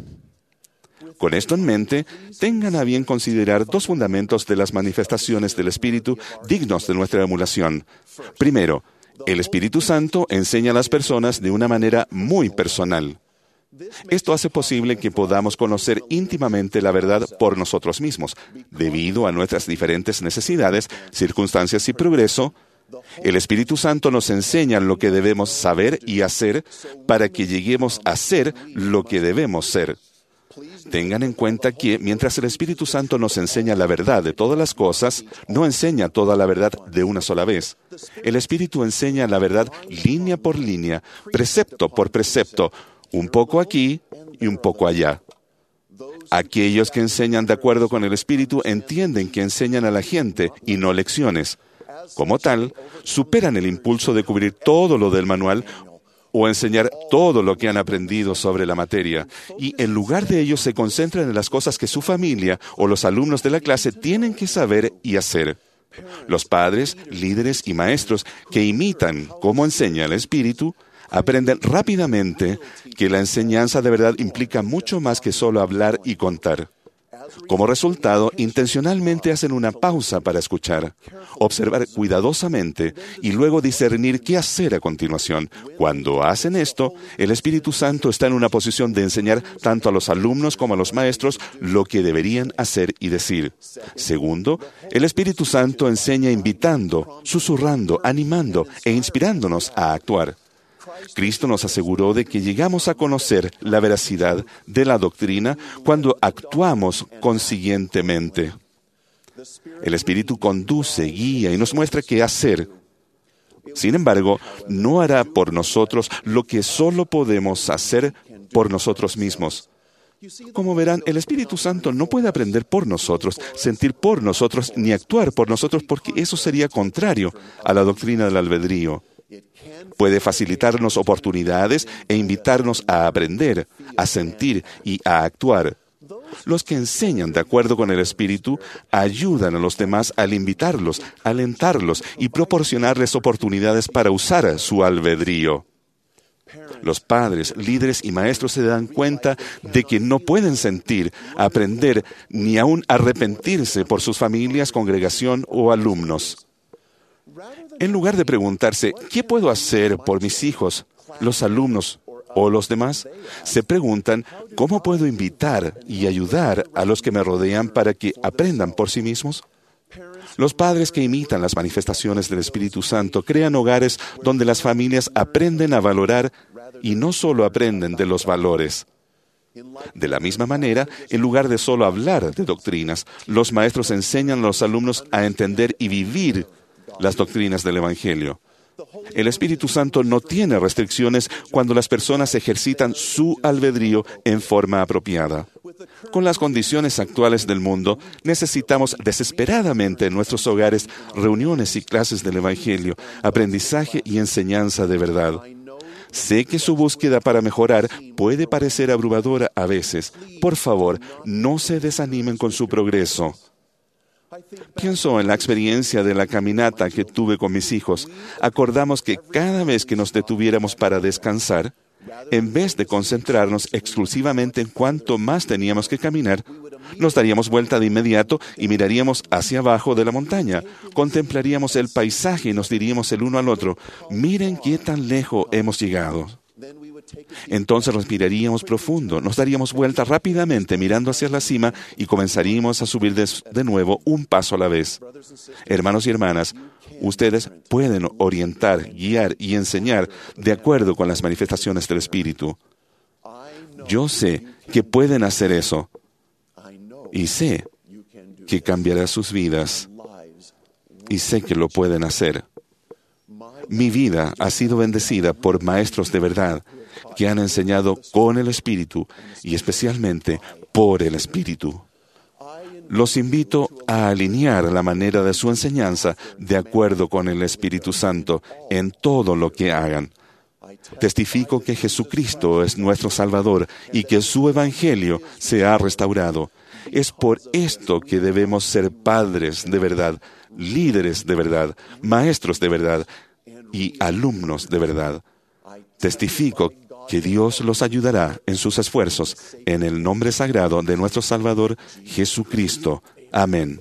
Con esto en mente, tengan a bien considerar dos fundamentos de las manifestaciones del Espíritu dignos de nuestra emulación. Primero, el Espíritu Santo enseña a las personas de una manera muy personal. Esto hace posible que podamos conocer íntimamente la verdad por nosotros mismos. Debido a nuestras diferentes necesidades, circunstancias y progreso, el Espíritu Santo nos enseña lo que debemos saber y hacer para que lleguemos a ser lo que debemos ser. Tengan en cuenta que mientras el Espíritu Santo nos enseña la verdad de todas las cosas, no enseña toda la verdad de una sola vez. El Espíritu enseña la verdad línea por línea, precepto por precepto, un poco aquí y un poco allá. Aquellos que enseñan de acuerdo con el Espíritu entienden que enseñan a la gente y no lecciones. Como tal, superan el impulso de cubrir todo lo del manual o enseñar todo lo que han aprendido sobre la materia, y en lugar de ello se concentran en las cosas que su familia o los alumnos de la clase tienen que saber y hacer. Los padres, líderes y maestros que imitan cómo enseña el Espíritu aprenden rápidamente que la enseñanza de verdad implica mucho más que solo hablar y contar. Como resultado, intencionalmente hacen una pausa para escuchar, observar cuidadosamente y luego discernir qué hacer a continuación. Cuando hacen esto, el Espíritu Santo está en una posición de enseñar tanto a los alumnos como a los maestros lo que deberían hacer y decir. Segundo, el Espíritu Santo enseña invitando, susurrando, animando e inspirándonos a actuar. Cristo nos aseguró de que llegamos a conocer la veracidad de la doctrina cuando actuamos consiguientemente. El Espíritu conduce, guía y nos muestra qué hacer. Sin embargo, no hará por nosotros lo que solo podemos hacer por nosotros mismos. Como verán, el Espíritu Santo no puede aprender por nosotros, sentir por nosotros, ni actuar por nosotros, porque eso sería contrario a la doctrina del albedrío. Puede facilitarnos oportunidades e invitarnos a aprender, a sentir y a actuar. Los que enseñan de acuerdo con el Espíritu ayudan a los demás al invitarlos, alentarlos y proporcionarles oportunidades para usar su albedrío. Los padres, líderes y maestros se dan cuenta de que no pueden sentir, aprender ni aún arrepentirse por sus familias, congregación o alumnos. En lugar de preguntarse, ¿qué puedo hacer por mis hijos, los alumnos o los demás?, se preguntan, ¿cómo puedo invitar y ayudar a los que me rodean para que aprendan por sí mismos? Los padres que imitan las manifestaciones del Espíritu Santo crean hogares donde las familias aprenden a valorar y no solo aprenden de los valores. De la misma manera, en lugar de solo hablar de doctrinas, los maestros enseñan a los alumnos a entender y vivir las doctrinas del Evangelio. El Espíritu Santo no tiene restricciones cuando las personas ejercitan su albedrío en forma apropiada. Con las condiciones actuales del mundo, necesitamos desesperadamente en nuestros hogares reuniones y clases del Evangelio, aprendizaje y enseñanza de verdad. Sé que su búsqueda para mejorar puede parecer abrumadora a veces. Por favor, no se desanimen con su progreso. Pienso en la experiencia de la caminata que tuve con mis hijos. Acordamos que cada vez que nos detuviéramos para descansar, en vez de concentrarnos exclusivamente en cuánto más teníamos que caminar, nos daríamos vuelta de inmediato y miraríamos hacia abajo de la montaña. Contemplaríamos el paisaje y nos diríamos el uno al otro, miren qué tan lejos hemos llegado. Entonces respiraríamos profundo, nos daríamos vuelta rápidamente mirando hacia la cima y comenzaríamos a subir de, de nuevo un paso a la vez. Hermanos y hermanas, ustedes pueden orientar, guiar y enseñar de acuerdo con las manifestaciones del Espíritu. Yo sé que pueden hacer eso y sé que cambiará sus vidas y sé que lo pueden hacer. Mi vida ha sido bendecida por maestros de verdad que han enseñado con el Espíritu y especialmente por el Espíritu. Los invito a alinear la manera de su enseñanza de acuerdo con el Espíritu Santo en todo lo que hagan. Testifico que Jesucristo es nuestro Salvador y que su Evangelio se ha restaurado. Es por esto que debemos ser padres de verdad, líderes de verdad, maestros de verdad y alumnos de verdad. Testifico que Dios los ayudará en sus esfuerzos, en el nombre sagrado de nuestro Salvador, Jesucristo. Amén.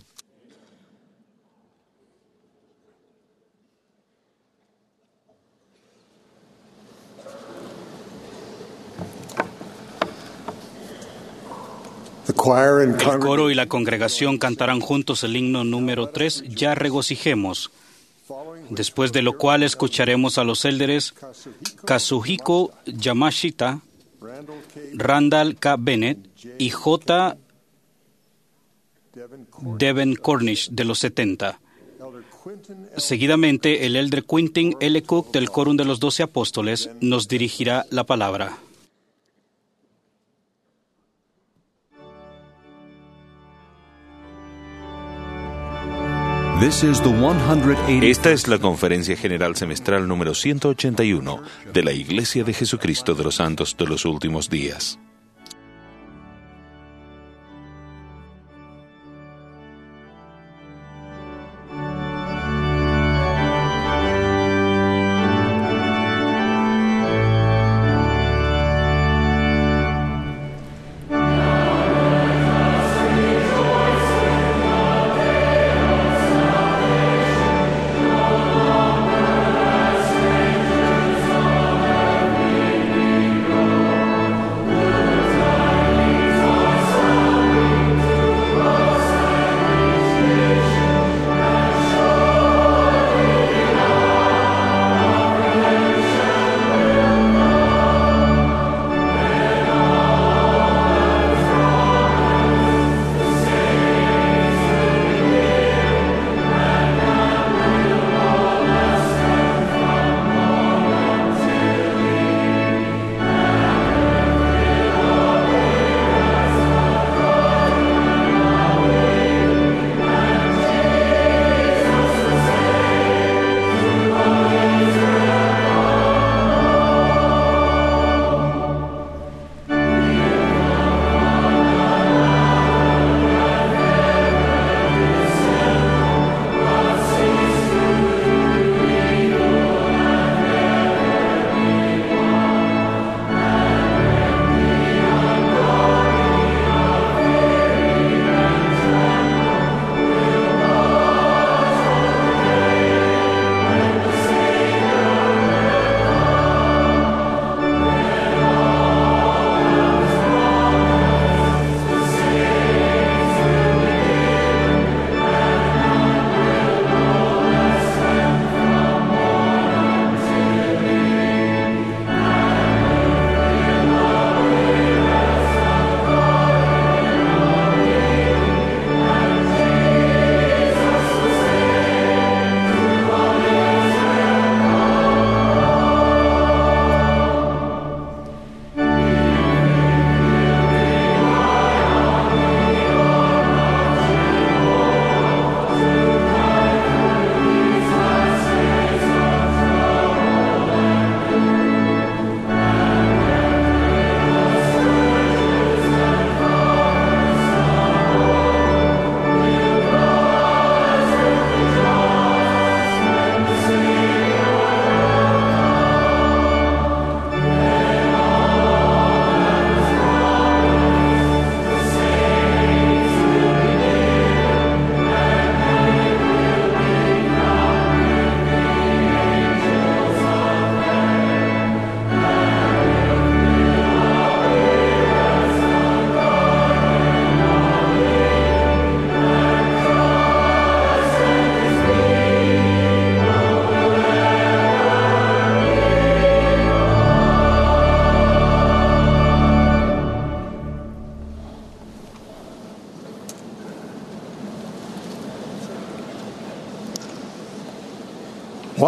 El coro y la congregación cantarán juntos el himno número tres, Ya regocijemos, después de lo cual escucharemos a los élderes Kazuhiko Yamashita, Randall K. Bennett y J. Devin Cornish de los setenta. Seguidamente, el elder Quentin L. Cook del Quórum de los Doce Apóstoles nos dirigirá la palabra. Esta es la Conferencia General Semestral número ciento ochenta y uno de la Iglesia de Jesucristo de los Santos de los Últimos Días.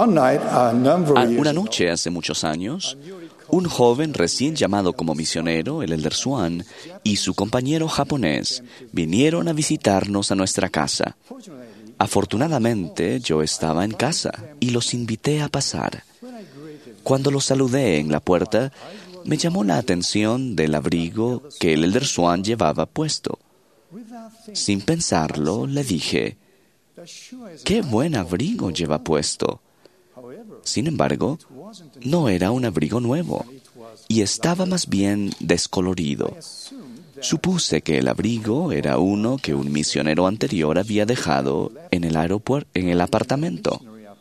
One night, a number Ah, of years Una ago, noche, hace muchos años, un joven recién llamado como misionero, el Elder Swan, y su compañero japonés vinieron a visitarnos a nuestra casa. Afortunadamente, yo estaba en casa y los invité a pasar. Cuando los saludé en la puerta, me llamó la atención del abrigo que el Elder Swan llevaba puesto. Sin pensarlo, le dije, «¡Qué buen abrigo lleva puesto!». Sin embargo, no era un abrigo nuevo y estaba más bien descolorido. Supuse que el abrigo era uno que un misionero anterior había dejado en el aeropuerto, en el apartamento.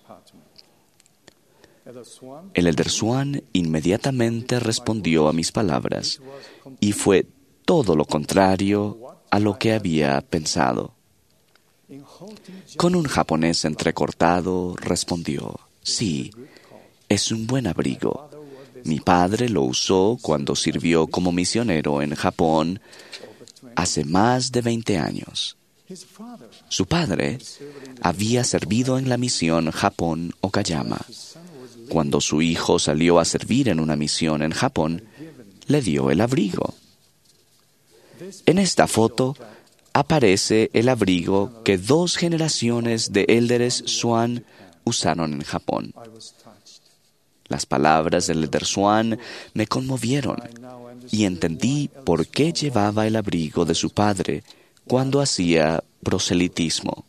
El Elder Swan inmediatamente respondió a mis palabras y fue todo lo contrario a lo que había pensado. Con un japonés entrecortado respondió, «Sí, es un buen abrigo. Mi padre lo usó cuando sirvió como misionero en Japón hace más de veinte años. Su padre había servido en la misión Japón-Okayama. Cuando su hijo salió a servir en una misión en Japón, le dio el abrigo. En esta foto aparece el abrigo que dos generaciones de Elders Swan usaron en Japón. Las palabras del Elder Swan me conmovieron y entendí por qué llevaba el abrigo de su padre cuando hacía proselitismo.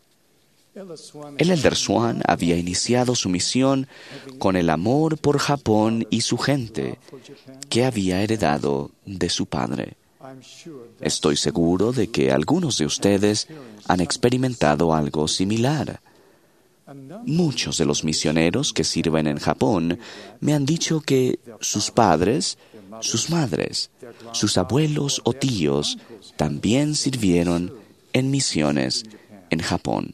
El Elder Swan había iniciado su misión con el amor por Japón y su gente que había heredado de su padre. Estoy seguro de que algunos de ustedes han experimentado algo similar. Muchos de los misioneros que sirven en Japón me han dicho que sus padres, sus madres, sus abuelos o tíos también sirvieron en misiones en Japón.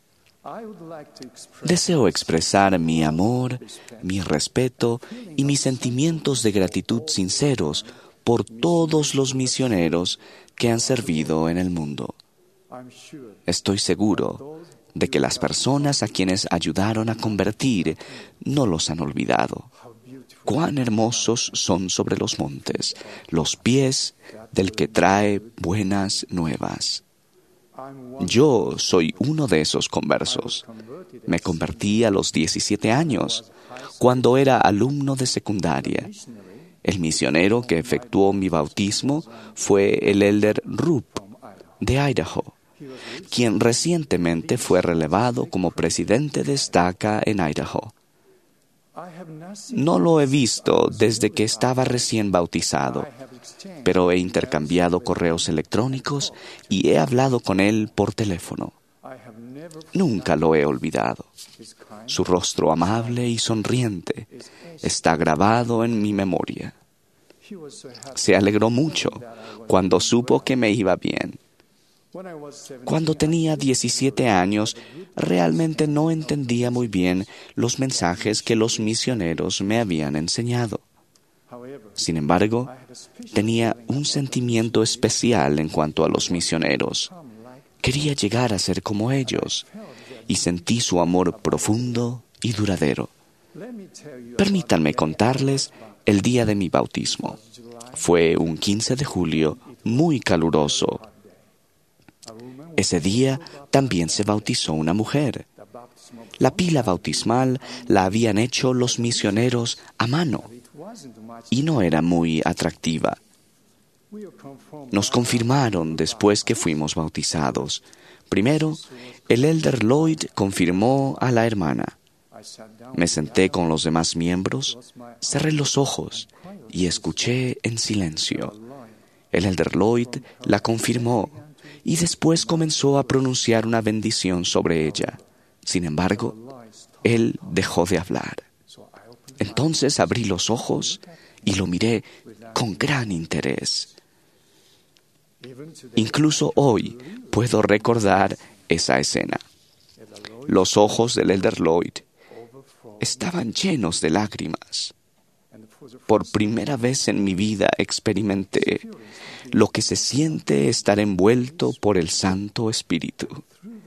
Deseo expresar mi amor, mi respeto y mis sentimientos de gratitud sinceros por todos los misioneros que han servido en el mundo. Estoy seguro de que las personas a quienes ayudaron a convertir no los han olvidado. Cuán hermosos son sobre los montes los pies del que trae buenas nuevas. Yo soy uno de esos conversos. Me convertí a los diecisiete años, cuando era alumno de secundaria. El misionero que efectuó mi bautismo fue el Elder Rupp de Idaho, quien recientemente fue relevado como presidente de estaca en Idaho. No lo he visto desde que estaba recién bautizado, pero he intercambiado correos electrónicos y he hablado con él por teléfono. Nunca lo he olvidado. Su rostro amable y sonriente está grabado en mi memoria. Se alegró mucho cuando supo que me iba bien. Cuando tenía diecisiete años, realmente no entendía muy bien los mensajes que los misioneros me habían enseñado. Sin embargo, tenía un sentimiento especial en cuanto a los misioneros. Quería llegar a ser como ellos y sentí su amor profundo y duradero. Permítanme contarles el día de mi bautismo. Fue un quince de julio muy caluroso. Ese día también se bautizó una mujer. La pila bautismal la habían hecho los misioneros a mano y no era muy atractiva. Nos confirmaron después que fuimos bautizados. Primero, el Elder Lloyd confirmó a la hermana. Me senté con los demás miembros, cerré los ojos y escuché en silencio. El Elder Lloyd la confirmó y después comenzó a pronunciar una bendición sobre ella. Sin embargo, él dejó de hablar. Entonces abrí los ojos y lo miré con gran interés. Incluso hoy puedo recordar esa escena. Los ojos del Elder Lloyd estaban llenos de lágrimas. Por primera vez en mi vida experimenté lo que se siente estar envuelto por el Santo Espíritu.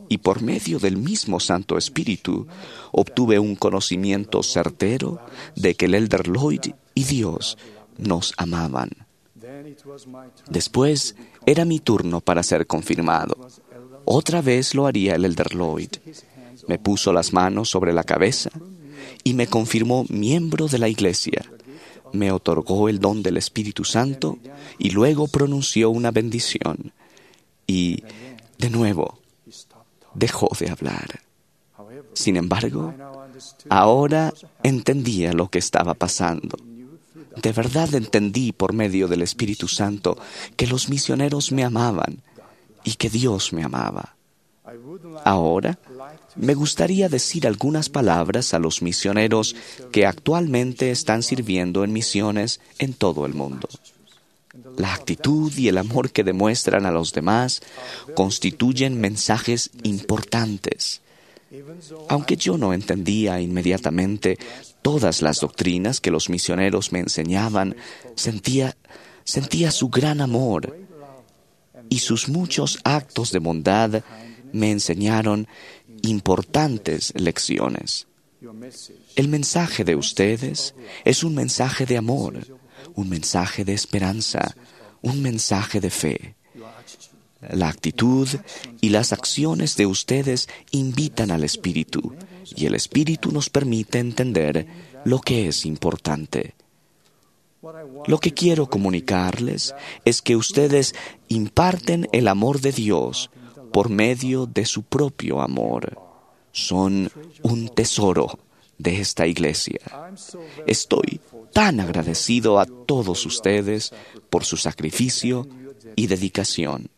y por medio del mismo Santo Espíritu obtuve un conocimiento certero de que el elder Lloyd y Dios nos amaban. Después era mi turno para ser confirmado. Otra vez lo haría el elder Lloyd. Me puso las manos sobre la cabeza y me confirmó miembro de la iglesia. Me otorgó el don del Espíritu Santo y luego pronunció una bendición. Y, de nuevo, dejó de hablar. Sin embargo, ahora entendía lo que estaba pasando. De verdad entendí por medio del Espíritu Santo que los misioneros me amaban y que Dios me amaba. Ahora, me gustaría decir algunas palabras a los misioneros que actualmente están sirviendo en misiones en todo el mundo. La actitud y el amor que demuestran a los demás constituyen mensajes importantes. Aunque yo no entendía inmediatamente todas las doctrinas que los misioneros me enseñaban, sentía, sentía su gran amor y sus muchos actos de bondad me enseñaron importantes lecciones. El mensaje de ustedes es un mensaje de amor, un mensaje de esperanza, un mensaje de fe. La actitud y las acciones de ustedes invitan al Espíritu, y el Espíritu nos permite entender lo que es importante. Lo que quiero comunicarles es que ustedes imparten el amor de Dios por medio de su propio amor. Son un tesoro de esta iglesia. Estoy tan agradecido a todos ustedes por su sacrificio y dedicación.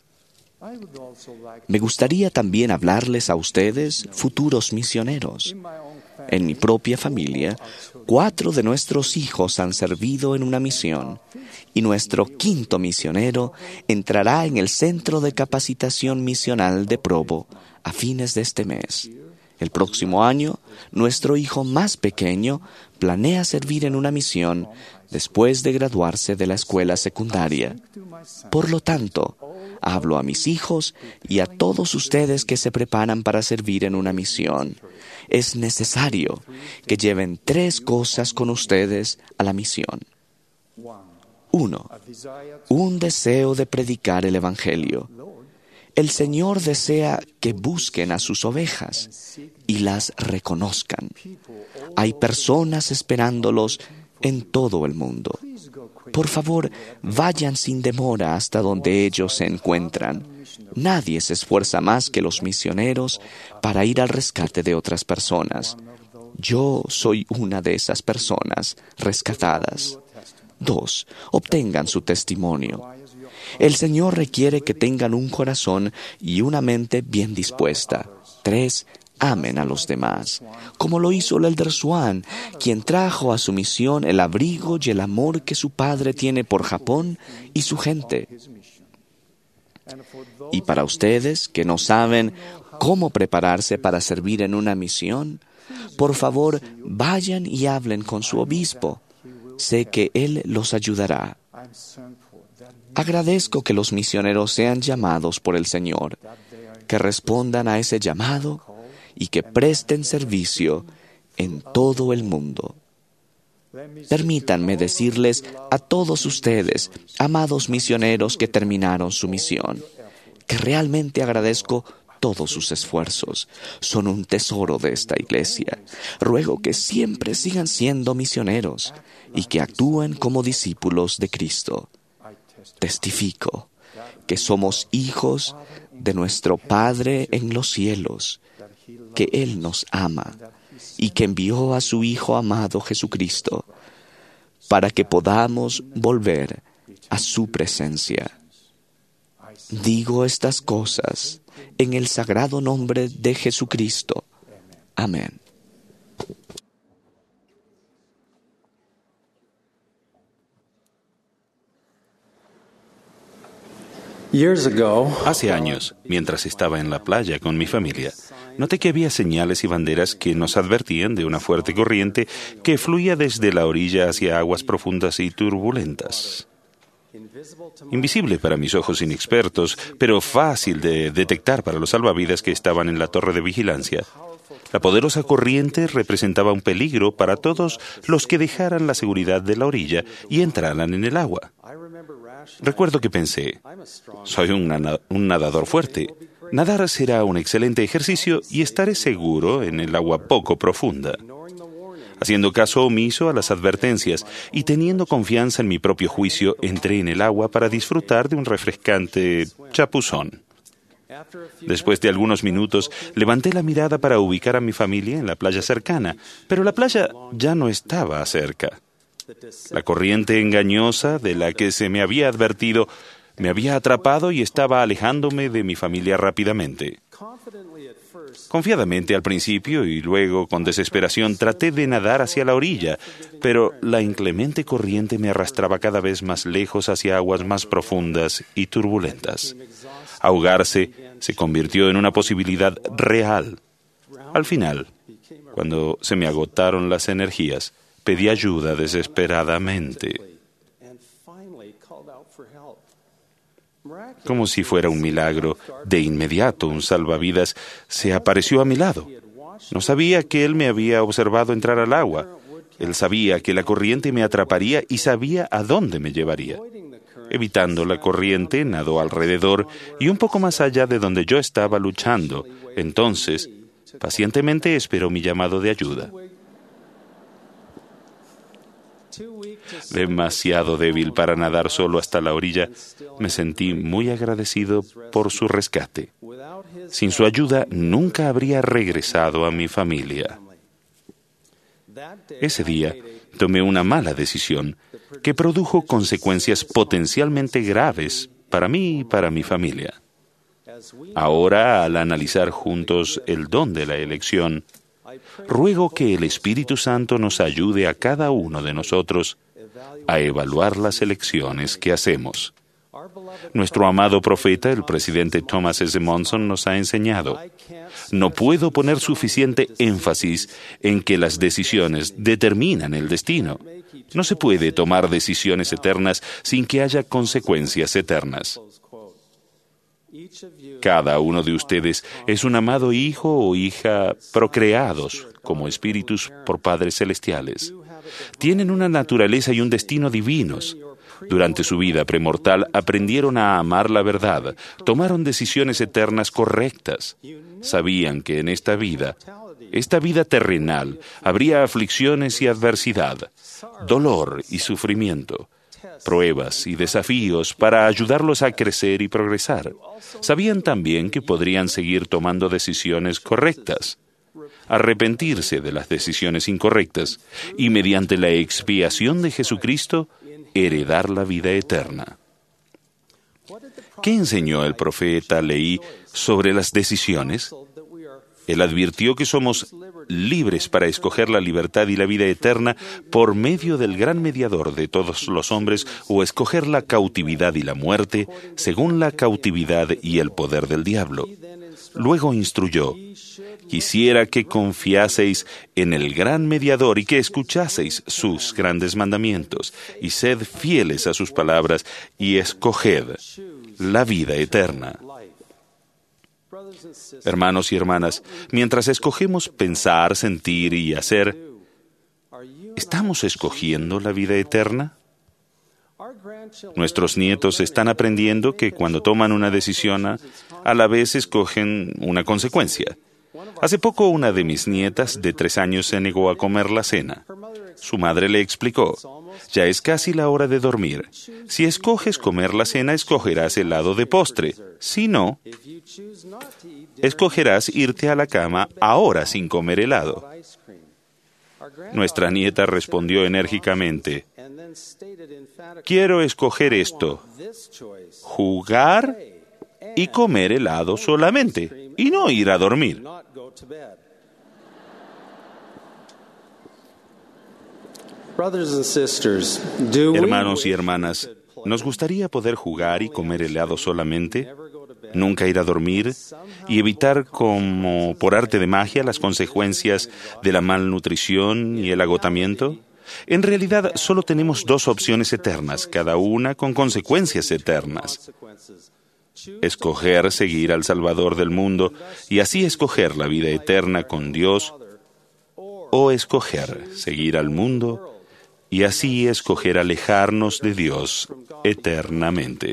Me gustaría también hablarles a ustedes, futuros misioneros. En mi propia familia, cuatro de nuestros hijos han servido en una misión y nuestro quinto misionero entrará en el Centro de Capacitación Misional de Provo a fines de este mes. El próximo año, nuestro hijo más pequeño planea servir en una misión después de graduarse de la escuela secundaria. Por lo tanto, hablo a mis hijos y a todos ustedes que se preparan para servir en una misión. Es necesario que lleven tres cosas con ustedes a la misión. Uno, un deseo de predicar el Evangelio. El Señor desea que busquen a sus ovejas y las reconozcan. Hay personas esperándolos en todo el mundo. Por favor, vayan sin demora hasta donde ellos se encuentran. Nadie se esfuerza más que los misioneros para ir al rescate de otras personas. Yo soy una de esas personas rescatadas. Dos, obtengan su testimonio. El Señor requiere que tengan un corazón y una mente bien dispuesta. Tres, amen a los demás, como lo hizo el elder Swan, quien trajo a su misión el abrigo y el amor que su padre tiene por Japón y su gente. Y para ustedes que no saben cómo prepararse para servir en una misión, por favor, vayan y hablen con su obispo. Sé que él los ayudará. Agradezco que los misioneros sean llamados por el Señor, que respondan a ese llamado y que presten servicio en todo el mundo. Permítanme decirles a todos ustedes, amados misioneros que terminaron su misión, que realmente agradezco todos sus esfuerzos. Son un tesoro de esta iglesia. Ruego que siempre sigan siendo misioneros y que actúen como discípulos de Cristo. Testifico que somos hijos de nuestro Padre en los cielos, que Él nos ama y que envió a su Hijo amado Jesucristo para que podamos volver a su presencia. Digo estas cosas en el sagrado nombre de Jesucristo. Amén. Hace años, mientras estaba en la playa con mi familia, noté que había señales y banderas que nos advertían de una fuerte corriente que fluía desde la orilla hacia aguas profundas y turbulentas. Invisible para mis ojos inexpertos, pero fácil de detectar para los salvavidas que estaban en la torre de vigilancia. La poderosa corriente representaba un peligro para todos los que dejaran la seguridad de la orilla y entraran en el agua. Recuerdo que pensé, soy un, nada- un nadador fuerte. Nadar será un excelente ejercicio y estaré seguro en el agua poco profunda. Haciendo caso omiso a las advertencias y teniendo confianza en mi propio juicio, entré en el agua para disfrutar de un refrescante chapuzón. Después de algunos minutos, levanté la mirada para ubicar a mi familia en la playa cercana, pero la playa ya no estaba cerca. La corriente engañosa de la que se me había advertido me había atrapado y estaba alejándome de mi familia rápidamente. Confiadamente al principio y luego con desesperación traté de nadar hacia la orilla, pero la inclemente corriente me arrastraba cada vez más lejos hacia aguas más profundas y turbulentas. Ahogarse se convirtió en una posibilidad real. Al final, cuando se me agotaron las energías, pedí ayuda desesperadamente. Como si fuera un milagro, de inmediato un salvavidas se apareció a mi lado. No sabía que él me había observado entrar al agua. Él sabía que la corriente me atraparía y sabía a dónde me llevaría. Evitando la corriente, nadó alrededor y un poco más allá de donde yo estaba luchando. Entonces, pacientemente esperó mi llamado de ayuda. Demasiado débil para nadar solo hasta la orilla, me sentí muy agradecido por su rescate. Sin su ayuda, nunca habría regresado a mi familia. Ese día, tomé una mala decisión que produjo consecuencias potencialmente graves para mí y para mi familia. Ahora, al analizar juntos el don de la elección, ruego que el Espíritu Santo nos ayude a cada uno de nosotros a evaluar las elecciones que hacemos. Nuestro amado profeta, el presidente Thomas S. Monson, nos ha enseñado: no puedo poner suficiente énfasis en que las decisiones determinan el destino. No se puede tomar decisiones eternas sin que haya consecuencias eternas. Cada uno de ustedes es un amado hijo o hija procreados como espíritus por padres celestiales. Tienen una naturaleza y un destino divinos. Durante su vida premortal aprendieron a amar la verdad, tomaron decisiones eternas correctas. Sabían que en esta vida, esta vida terrenal, habría aflicciones y adversidad, dolor y sufrimiento, pruebas y desafíos para ayudarlos a crecer y progresar. Sabían también que podrían seguir tomando decisiones correctas, arrepentirse de las decisiones incorrectas y, mediante la expiación de Jesucristo, heredar la vida eterna. ¿Qué enseñó el profeta Leí sobre las decisiones? Él advirtió que somos libres para escoger la libertad y la vida eterna por medio del gran mediador de todos los hombres, o escoger la cautividad y la muerte según la cautividad y el poder del diablo. Luego instruyó: quisiera que confiaseis en el gran mediador y que escuchaseis sus grandes mandamientos, y sed fieles a sus palabras y escoged la vida eterna. Hermanos y hermanas, mientras escogemos pensar, sentir y hacer, ¿estamos escogiendo la vida eterna? Nuestros nietos están aprendiendo que cuando toman una decisión, a la vez escogen una consecuencia. Hace poco una de mis nietas de tres años se negó a comer la cena. Su madre le explicó: ya es casi la hora de dormir. Si escoges comer la cena, escogerás helado de postre. Si no, escogerás irte a la cama ahora sin comer helado. Nuestra nieta respondió enérgicamente: quiero escoger esto, jugar y comer helado solamente, y no ir a dormir. Hermanos y hermanas, ¿nos gustaría poder jugar y comer helado solamente, nunca ir a dormir y evitar como por arte de magia las consecuencias de la malnutrición y el agotamiento? En realidad, solo tenemos dos opciones eternas, cada una con consecuencias eternas. Escoger seguir al Salvador del mundo y así escoger la vida eterna con Dios, o escoger seguir al mundo y así escoger alejarnos de Dios eternamente.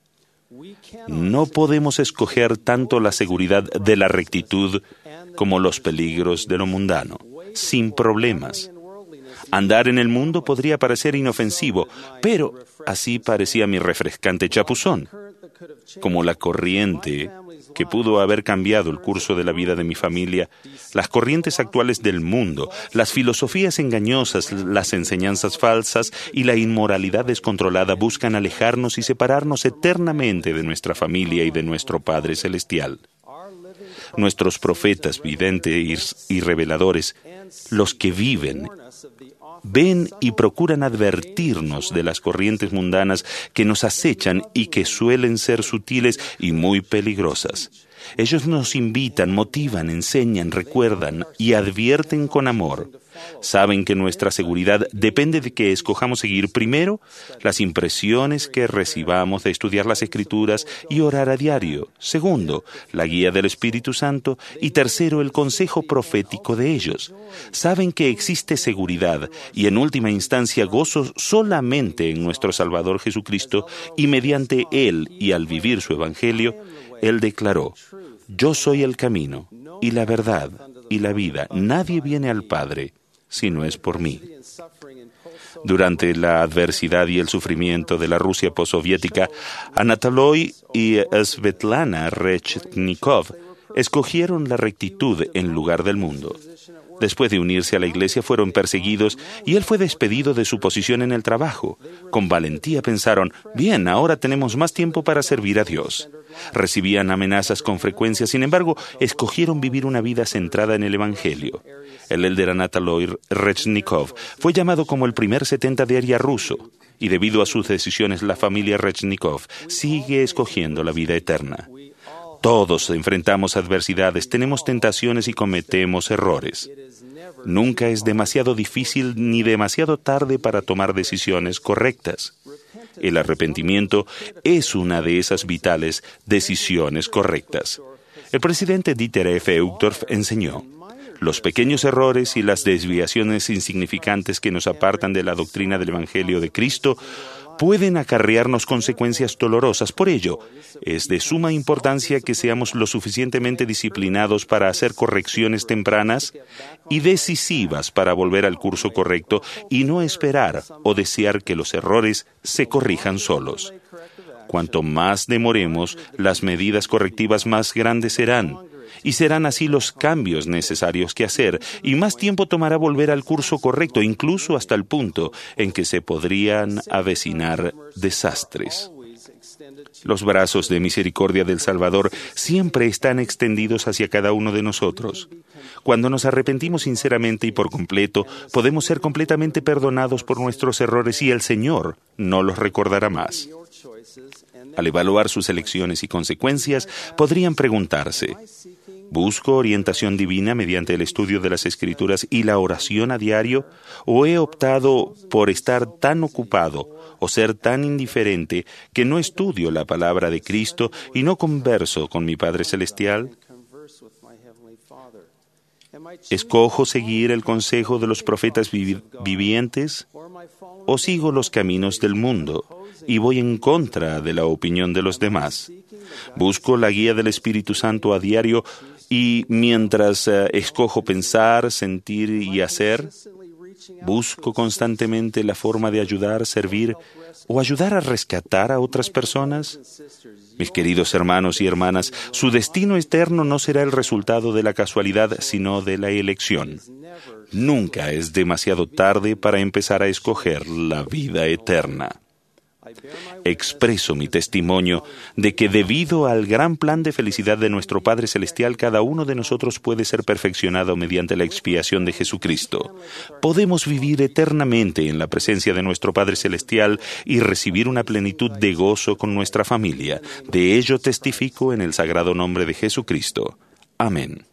No podemos escoger tanto la seguridad de la rectitud como los peligros de lo mundano, sin problemas. Andar en el mundo podría parecer inofensivo, pero así parecía mi refrescante chapuzón. Como la corriente que pudo haber cambiado el curso de la vida de mi familia, las corrientes actuales del mundo, las filosofías engañosas, las enseñanzas falsas y la inmoralidad descontrolada buscan alejarnos y separarnos eternamente de nuestra familia y de nuestro Padre Celestial. Nuestros profetas, videntes y reveladores, los que viven, ven y procuran advertirnos de las corrientes mundanas que nos acechan y que suelen ser sutiles y muy peligrosas. Ellos nos invitan, motivan, enseñan, recuerdan y advierten con amor. Saben que nuestra seguridad depende de que escojamos seguir primero las impresiones que recibamos de estudiar las Escrituras y orar a diario. Segundo, la guía del Espíritu Santo. Y tercero, el consejo profético de ellos. Saben que existe seguridad y en última instancia gozo solamente en nuestro Salvador Jesucristo y mediante Él y al vivir su Evangelio, Él declaró: Yo soy el camino y la verdad y la vida. Nadie viene al Padre si no es por mí. Durante la adversidad y el sufrimiento de la Rusia postsoviética, Anatoly y Svetlana Rechnikov escogieron la rectitud en lugar del mundo. Después de unirse a la iglesia fueron perseguidos y él fue despedido de su posición en el trabajo. Con valentía pensaron: bien, ahora tenemos más tiempo para servir a Dios. Recibían amenazas con frecuencia, sin embargo, escogieron vivir una vida centrada en el Evangelio. El elder Anatoly Rechnikov fue llamado como el primer setenta de área ruso, y debido a sus decisiones la familia Rechnikov sigue escogiendo la vida eterna. Todos enfrentamos adversidades, tenemos tentaciones y cometemos errores. Nunca es demasiado difícil ni demasiado tarde para tomar decisiones correctas. El arrepentimiento es una de esas vitales decisiones correctas. El presidente Dieter F. Uchtdorf enseñó: los pequeños errores y las desviaciones insignificantes que nos apartan de la doctrina del Evangelio de Cristo pueden acarrearnos consecuencias dolorosas. Por ello, es de suma importancia que seamos lo suficientemente disciplinados para hacer correcciones tempranas y decisivas para volver al curso correcto y no esperar o desear que los errores se corrijan solos. Cuanto más demoremos, las medidas correctivas más grandes serán, y serán así los cambios necesarios que hacer, y más tiempo tomará volver al curso correcto, incluso hasta el punto en que se podrían avecinar desastres. Los brazos de misericordia del Salvador siempre están extendidos hacia cada uno de nosotros. Cuando nos arrepentimos sinceramente y por completo, podemos ser completamente perdonados por nuestros errores y el Señor no los recordará más. Al evaluar sus elecciones y consecuencias, podrían preguntarse: ¿busco orientación divina mediante el estudio de las Escrituras y la oración a diario? ¿O he optado por estar tan ocupado o ser tan indiferente que no estudio la palabra de Cristo y no converso con mi Padre Celestial? ¿Escojo seguir el consejo de los profetas vivi- vivientes o sigo los caminos del mundo y voy en contra de la opinión de los demás? ¿Busco la guía del Espíritu Santo a diario y mientras uh, escojo pensar, sentir y hacer? ¿Busco constantemente la forma de ayudar, servir o ayudar a rescatar a otras personas? Mis queridos hermanos y hermanas, su destino eterno no será el resultado de la casualidad, sino de la elección. Nunca es demasiado tarde para empezar a escoger la vida eterna. Expreso mi testimonio de que debido al gran plan de felicidad de nuestro Padre Celestial, cada uno de nosotros puede ser perfeccionado mediante la expiación de Jesucristo. Podemos vivir eternamente en la presencia de nuestro Padre Celestial y recibir una plenitud de gozo con nuestra familia. De ello testifico en el sagrado nombre de Jesucristo. Amén.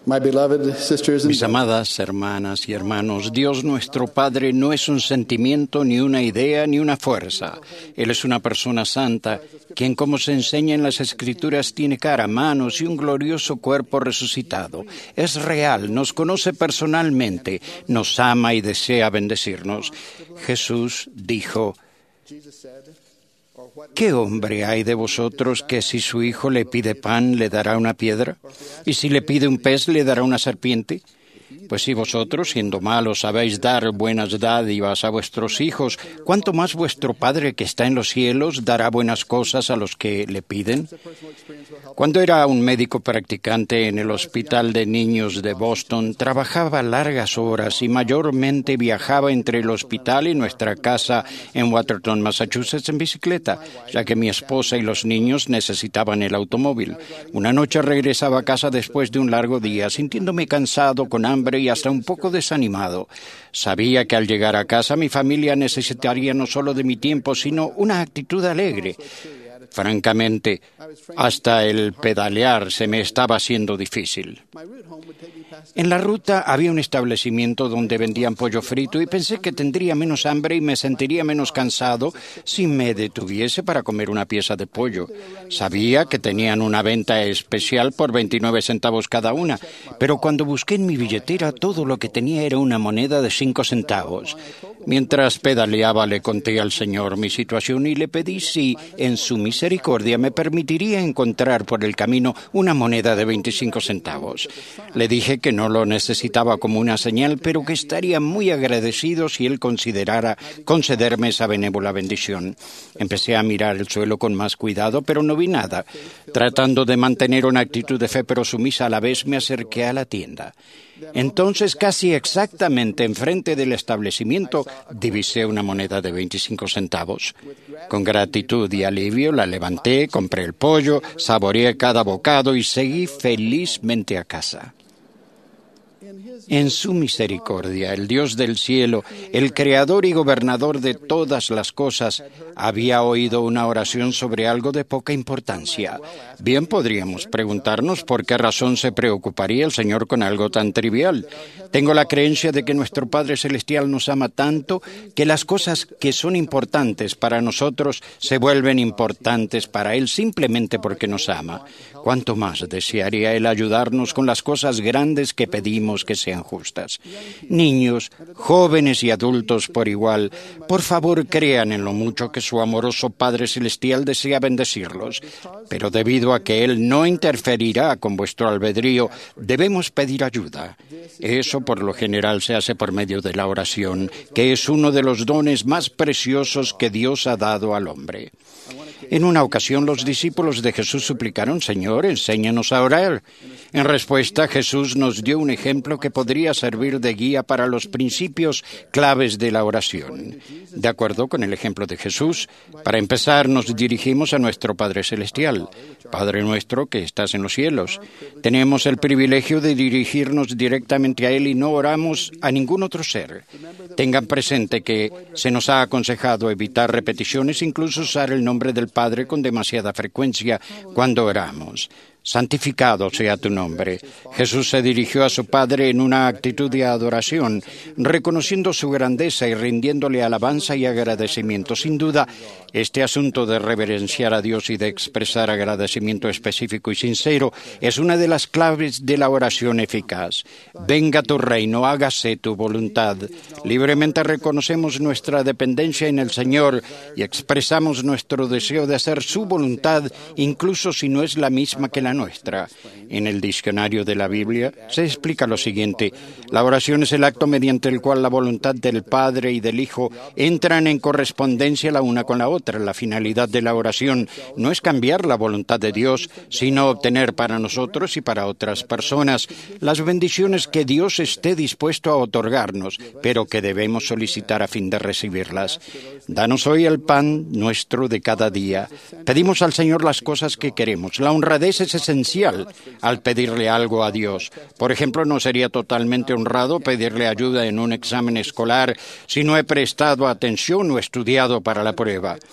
Mis amadas hermanas y hermanos, Dios nuestro Padre no es un sentimiento, ni una idea, ni una fuerza. Él es una persona santa, quien, como se enseña en las Escrituras, tiene cara, manos y un glorioso cuerpo resucitado. Es real, nos conoce personalmente, nos ama y desea bendecirnos. Jesús dijo: ¿qué hombre hay de vosotros que si su hijo le pide pan le dará una piedra? ¿Y si le pide un pez le dará una serpiente? Pues si vosotros, siendo malos, sabéis dar buenas dádivas a vuestros hijos, ¿cuánto más vuestro Padre que está en los cielos dará buenas cosas a los que le piden? Cuando era un médico practicante en el Hospital de Niños de Boston, trabajaba largas horas y mayormente viajaba entre el hospital y nuestra casa en Watertown, Massachusetts, en bicicleta, ya que mi esposa y los niños necesitaban el automóvil. Una noche regresaba a casa después de un largo día, sintiéndome cansado, con hambre y hasta un poco desanimado. Sabía que al llegar a casa mi familia necesitaría no solo de mi tiempo, sino una actitud alegre. Francamente, hasta el pedalear se me estaba haciendo difícil. En la ruta había un establecimiento donde vendían pollo frito y pensé que tendría menos hambre y me sentiría menos cansado si me detuviese para comer una pieza de pollo. Sabía que tenían una venta especial por veintinueve centavos cada una, pero cuando busqué en mi billetera todo lo que tenía era una moneda de cinco centavos. Mientras pedaleaba le conté al Señor mi situación y le pedí si, en su misericordia, me permitiría encontrar por el camino una moneda de veinticinco centavos. Le dije que no lo necesitaba como una señal, pero que estaría muy agradecido si él considerara concederme esa benévola bendición. Empecé a mirar el suelo con más cuidado, pero no vi nada. Tratando de mantener una actitud de fe pero sumisa a la vez, me acerqué a la tienda. Entonces, casi exactamente enfrente del establecimiento, divisé una moneda de veinticinco centavos. Con gratitud y alivio la levanté, compré el pollo, saboreé cada bocado y seguí felizmente a casa. En su misericordia, el Dios del cielo, el creador y gobernador de todas las cosas, había oído una oración sobre algo de poca importancia. Bien podríamos preguntarnos por qué razón se preocuparía el Señor con algo tan trivial. Tengo la creencia de que nuestro Padre Celestial nos ama tanto que las cosas que son importantes para nosotros se vuelven importantes para Él simplemente porque nos ama. ¿Cuánto más desearía Él ayudarnos con las cosas grandes que pedimos que sean justas? Niños, jóvenes y adultos por igual, por favor crean en lo mucho que su amoroso Padre Celestial desea bendecirlos. Pero debido a que Él no interferirá con vuestro albedrío, debemos pedir ayuda. Eso por lo general se hace por medio de la oración, que es uno de los dones más preciosos que Dios ha dado al hombre. En una ocasión los discípulos de Jesús suplicaron: Señor, enséñanos a orar. En respuesta, Jesús nos dio un ejemplo que podría servir de guía para los principios claves de la oración. De acuerdo con el ejemplo de Jesús, para empezar nos dirigimos a nuestro Padre Celestial. Padre nuestro que estás en los cielos. Tenemos el privilegio de dirigirnos directamente a Él y no oramos a ningún otro ser. Tengan presente que se nos ha aconsejado evitar repeticiones, incluso usar el nombre del Padre con demasiada frecuencia cuando oramos. Santificado sea tu nombre. Jesús se dirigió a su Padre en una actitud de adoración, reconociendo su grandeza y rindiéndole alabanza y agradecimiento. Sin duda, este asunto de reverenciar a Dios y de expresar agradecimiento específico y sincero es una de las claves de la oración eficaz. Venga tu reino, hágase tu voluntad. Libremente reconocemos nuestra dependencia en el Señor y expresamos nuestro deseo de hacer su voluntad, incluso si no es la misma que la nuestra. En el diccionario de la Biblia se explica lo siguiente: la oración es el acto mediante el cual la voluntad del Padre y del Hijo entran en correspondencia la una con la otra. La finalidad de la oración no es cambiar la voluntad de Dios, sino obtener para nosotros y para otras personas las bendiciones que Dios esté dispuesto a otorgarnos, pero que debemos solicitar a fin de recibirlas. Danos hoy el pan nuestro de cada día. Pedimos al Señor las cosas que queremos. La honradez es esencial al pedirle algo a Dios. Por ejemplo, no sería totalmente honrado pedirle ayuda en un examen escolar si no he prestado atención o estudiado para la prueba.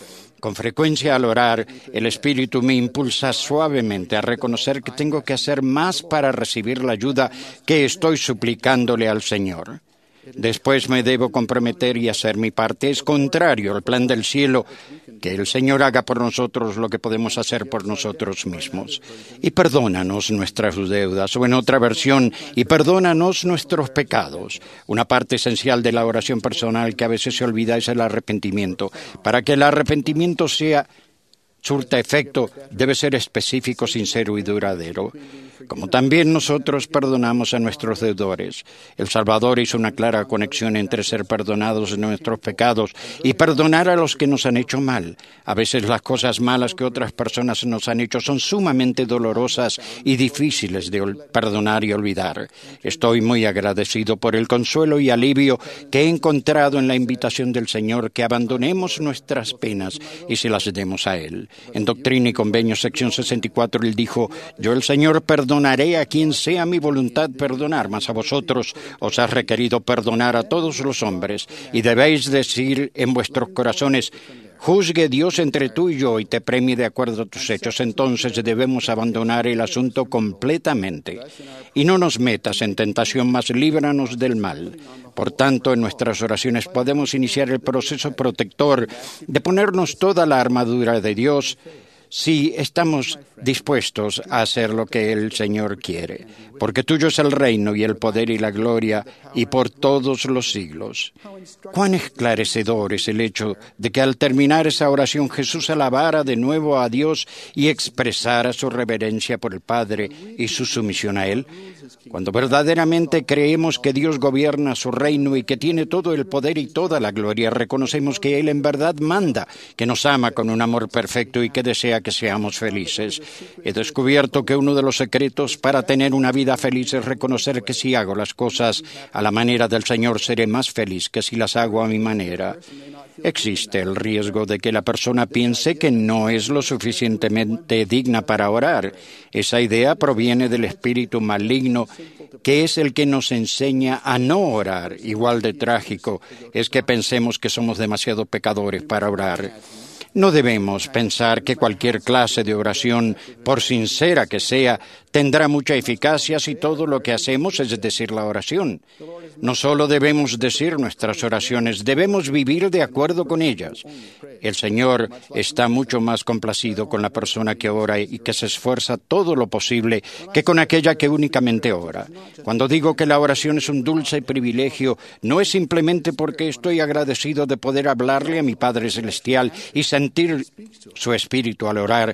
Con frecuencia al orar, el Espíritu me impulsa suavemente a reconocer que tengo que hacer más para recibir la ayuda que estoy suplicándole al Señor. Después me debo comprometer y hacer mi parte. Es contrario al plan del cielo que el Señor haga por nosotros lo que podemos hacer por nosotros mismos. Y perdónanos nuestras deudas, o en otra versión, y perdónanos nuestros pecados. Una parte esencial de la oración personal que a veces se olvida es el arrepentimiento. Para que el arrepentimiento sea surta efecto, debe ser específico, sincero y duradero. Como también nosotros perdonamos a nuestros deudores. El Salvador hizo una clara conexión entre ser perdonados de nuestros pecados y perdonar a los que nos han hecho mal. A veces las cosas malas que otras personas nos han hecho son sumamente dolorosas y difíciles de perdonar y olvidar. Estoy muy agradecido por el consuelo y alivio que he encontrado en la invitación del Señor que abandonemos nuestras penas y se las demos a Él. En Doctrina y Convenios, sección sesenta y cuatro, Él dijo: yo, el Señor, perdonaré a quien sea mi voluntad perdonar, mas a vosotros os ha requerido perdonar a todos los hombres, y debéis decir en vuestros corazones: juzgue Dios entre tú y yo y te premie de acuerdo a tus hechos. Entonces debemos abandonar el asunto completamente. Y no nos metas en tentación, mas líbranos del mal. Por tanto, en nuestras oraciones podemos iniciar el proceso protector de ponernos toda la armadura de Dios si estamos dispuestos a hacer lo que el Señor quiere, porque tuyo es el reino y el poder y la gloria, y por todos los siglos. Cuán esclarecedor es el hecho de que al terminar esa oración Jesús alabara de nuevo a Dios y expresara su reverencia por el Padre y su sumisión a Él. Cuando verdaderamente creemos que Dios gobierna su reino y que tiene todo el poder y toda la gloria, reconocemos que Él en verdad manda, que nos ama con un amor perfecto y que desea que seamos felices. He descubierto que uno de los secretos para tener una vida feliz es reconocer que si hago las cosas a la manera del Señor seré más feliz que si las hago a mi manera. Existe el riesgo de que la persona piense que no es lo suficientemente digna para orar. Esa idea proviene del espíritu maligno, que es el que nos enseña a no orar. Igual de trágico es que pensemos que somos demasiado pecadores para orar. No debemos pensar que cualquier clase de oración, por sincera que sea, tendrá mucha eficacia si todo lo que hacemos es decir la oración. No solo debemos decir nuestras oraciones, debemos vivir de acuerdo con ellas. El Señor está mucho más complacido con la persona que ora y que se esfuerza todo lo posible que con aquella que únicamente ora. Cuando digo que la oración es un dulce privilegio, no es simplemente porque estoy agradecido de poder hablarle a mi Padre Celestial y sentir su espíritu al orar,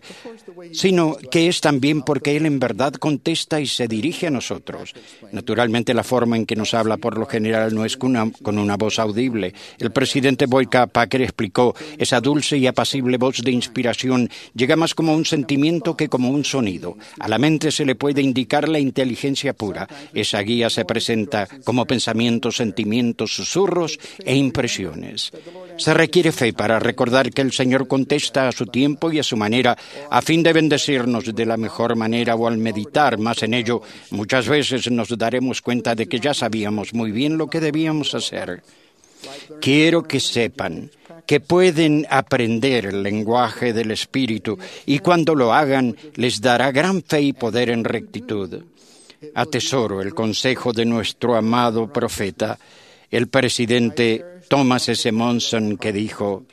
sino que es también porque Él en verdad contesta y se dirige a nosotros. Naturalmente, la forma en que nos habla por lo general no es con una, con una voz audible. El presidente Boyka Packer explicó: esa dulce y apacible voz de inspiración llega más como un sentimiento que como un sonido. A la mente se le puede indicar la inteligencia pura. Esa guía se presenta como pensamientos, sentimientos, susurros e impresiones. Se requiere fe para recordar que el Señor contesta a su tiempo y a su manera, a fin de bendecirnos de la mejor manera, o al meditar más en ello, muchas veces nos daremos cuenta de que ya sabíamos muy bien lo que debíamos hacer. Quiero que sepan que pueden aprender el lenguaje del Espíritu y cuando lo hagan les dará gran fe y poder en rectitud. Atesoro el consejo de nuestro amado profeta, el presidente Thomas S. Monson, que dijo: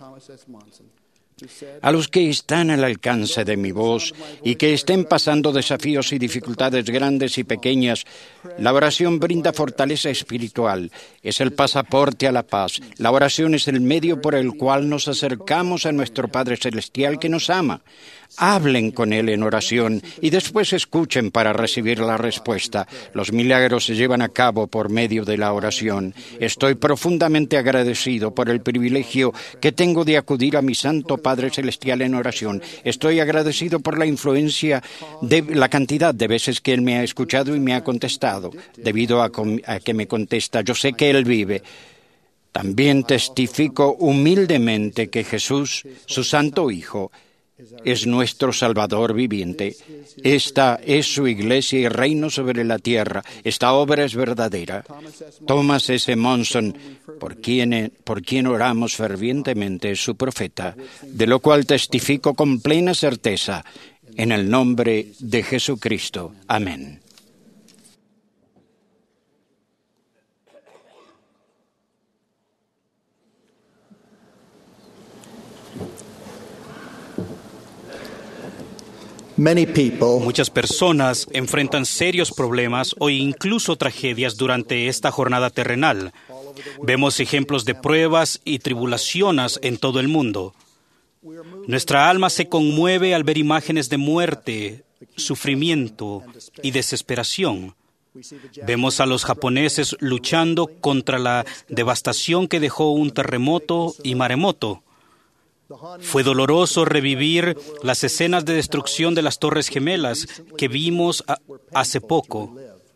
a los que están al alcance de mi voz y que estén pasando desafíos y dificultades grandes y pequeñas, la oración brinda fortaleza espiritual, es el pasaporte a la paz. La oración es el medio por el cual nos acercamos a nuestro Padre Celestial que nos ama. Hablen con Él en oración y después escuchen para recibir la respuesta. Los milagros se llevan a cabo por medio de la oración. Estoy profundamente agradecido por el privilegio que tengo de acudir a mi Santo Padre Celestial en oración. Estoy agradecido por la influencia de la cantidad de veces que Él me ha escuchado y me ha contestado. Debido a, a que me contesta, yo sé que Él vive. También testifico humildemente que Jesús, su Santo Hijo, es nuestro Salvador viviente. Esta es su iglesia y reino sobre la tierra. Esta obra es verdadera. Thomas S. Monson, por quien, por quien oramos fervientemente, es su profeta, de lo cual testifico con plena certeza, en el nombre de Jesucristo. Amén. Muchas personas enfrentan serios problemas o incluso tragedias durante esta jornada terrenal. Vemos ejemplos de pruebas y tribulaciones en todo el mundo. Nuestra alma se conmueve al ver imágenes de muerte, sufrimiento y desesperación. Vemos a los japoneses luchando contra la devastación que dejó un terremoto y maremoto. Fue doloroso revivir las escenas de destrucción de las Torres Gemelas que vimos a- hace poco.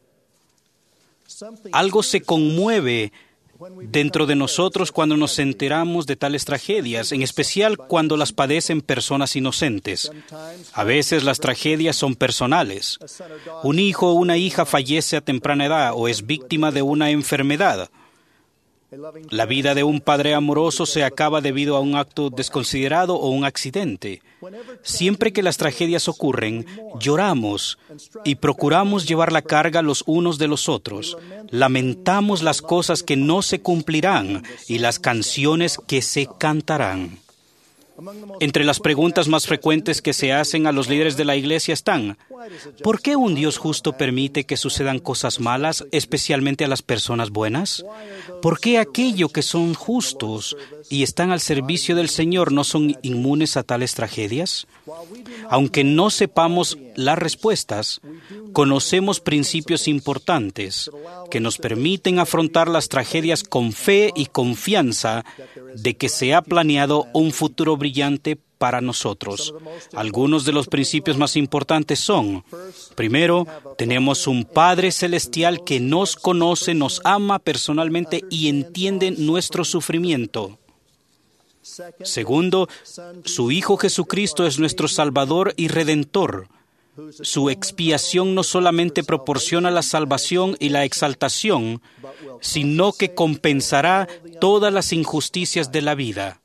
Algo se conmueve dentro de nosotros cuando nos enteramos de tales tragedias, en especial cuando las padecen personas inocentes. A veces las tragedias son personales. Un hijo o una hija fallece a temprana edad o es víctima de una enfermedad. La vida de un padre amoroso se acaba debido a un acto desconsiderado o un accidente. Siempre que las tragedias ocurren, lloramos y procuramos llevar la carga los unos de los otros. Lamentamos las cosas que no se cumplirán y las canciones que se cantarán. Entre las preguntas más frecuentes que se hacen a los líderes de la Iglesia están: ¿por qué un Dios justo permite que sucedan cosas malas, especialmente a las personas buenas? ¿Por qué aquellos que son justos y están al servicio del Señor no son inmunes a tales tragedias? Aunque no sepamos las respuestas, conocemos principios importantes que nos permiten afrontar las tragedias con fe y confianza de que se ha planeado un futuro brillante para nosotros. Algunos de los principios más importantes son: primero, tenemos un Padre Celestial que nos conoce, nos ama personalmente y entiende nuestro sufrimiento. Segundo, su Hijo Jesucristo es nuestro Salvador y Redentor. Su expiación no solamente proporciona la salvación y la exaltación, sino que compensará todas las injusticias de la vida.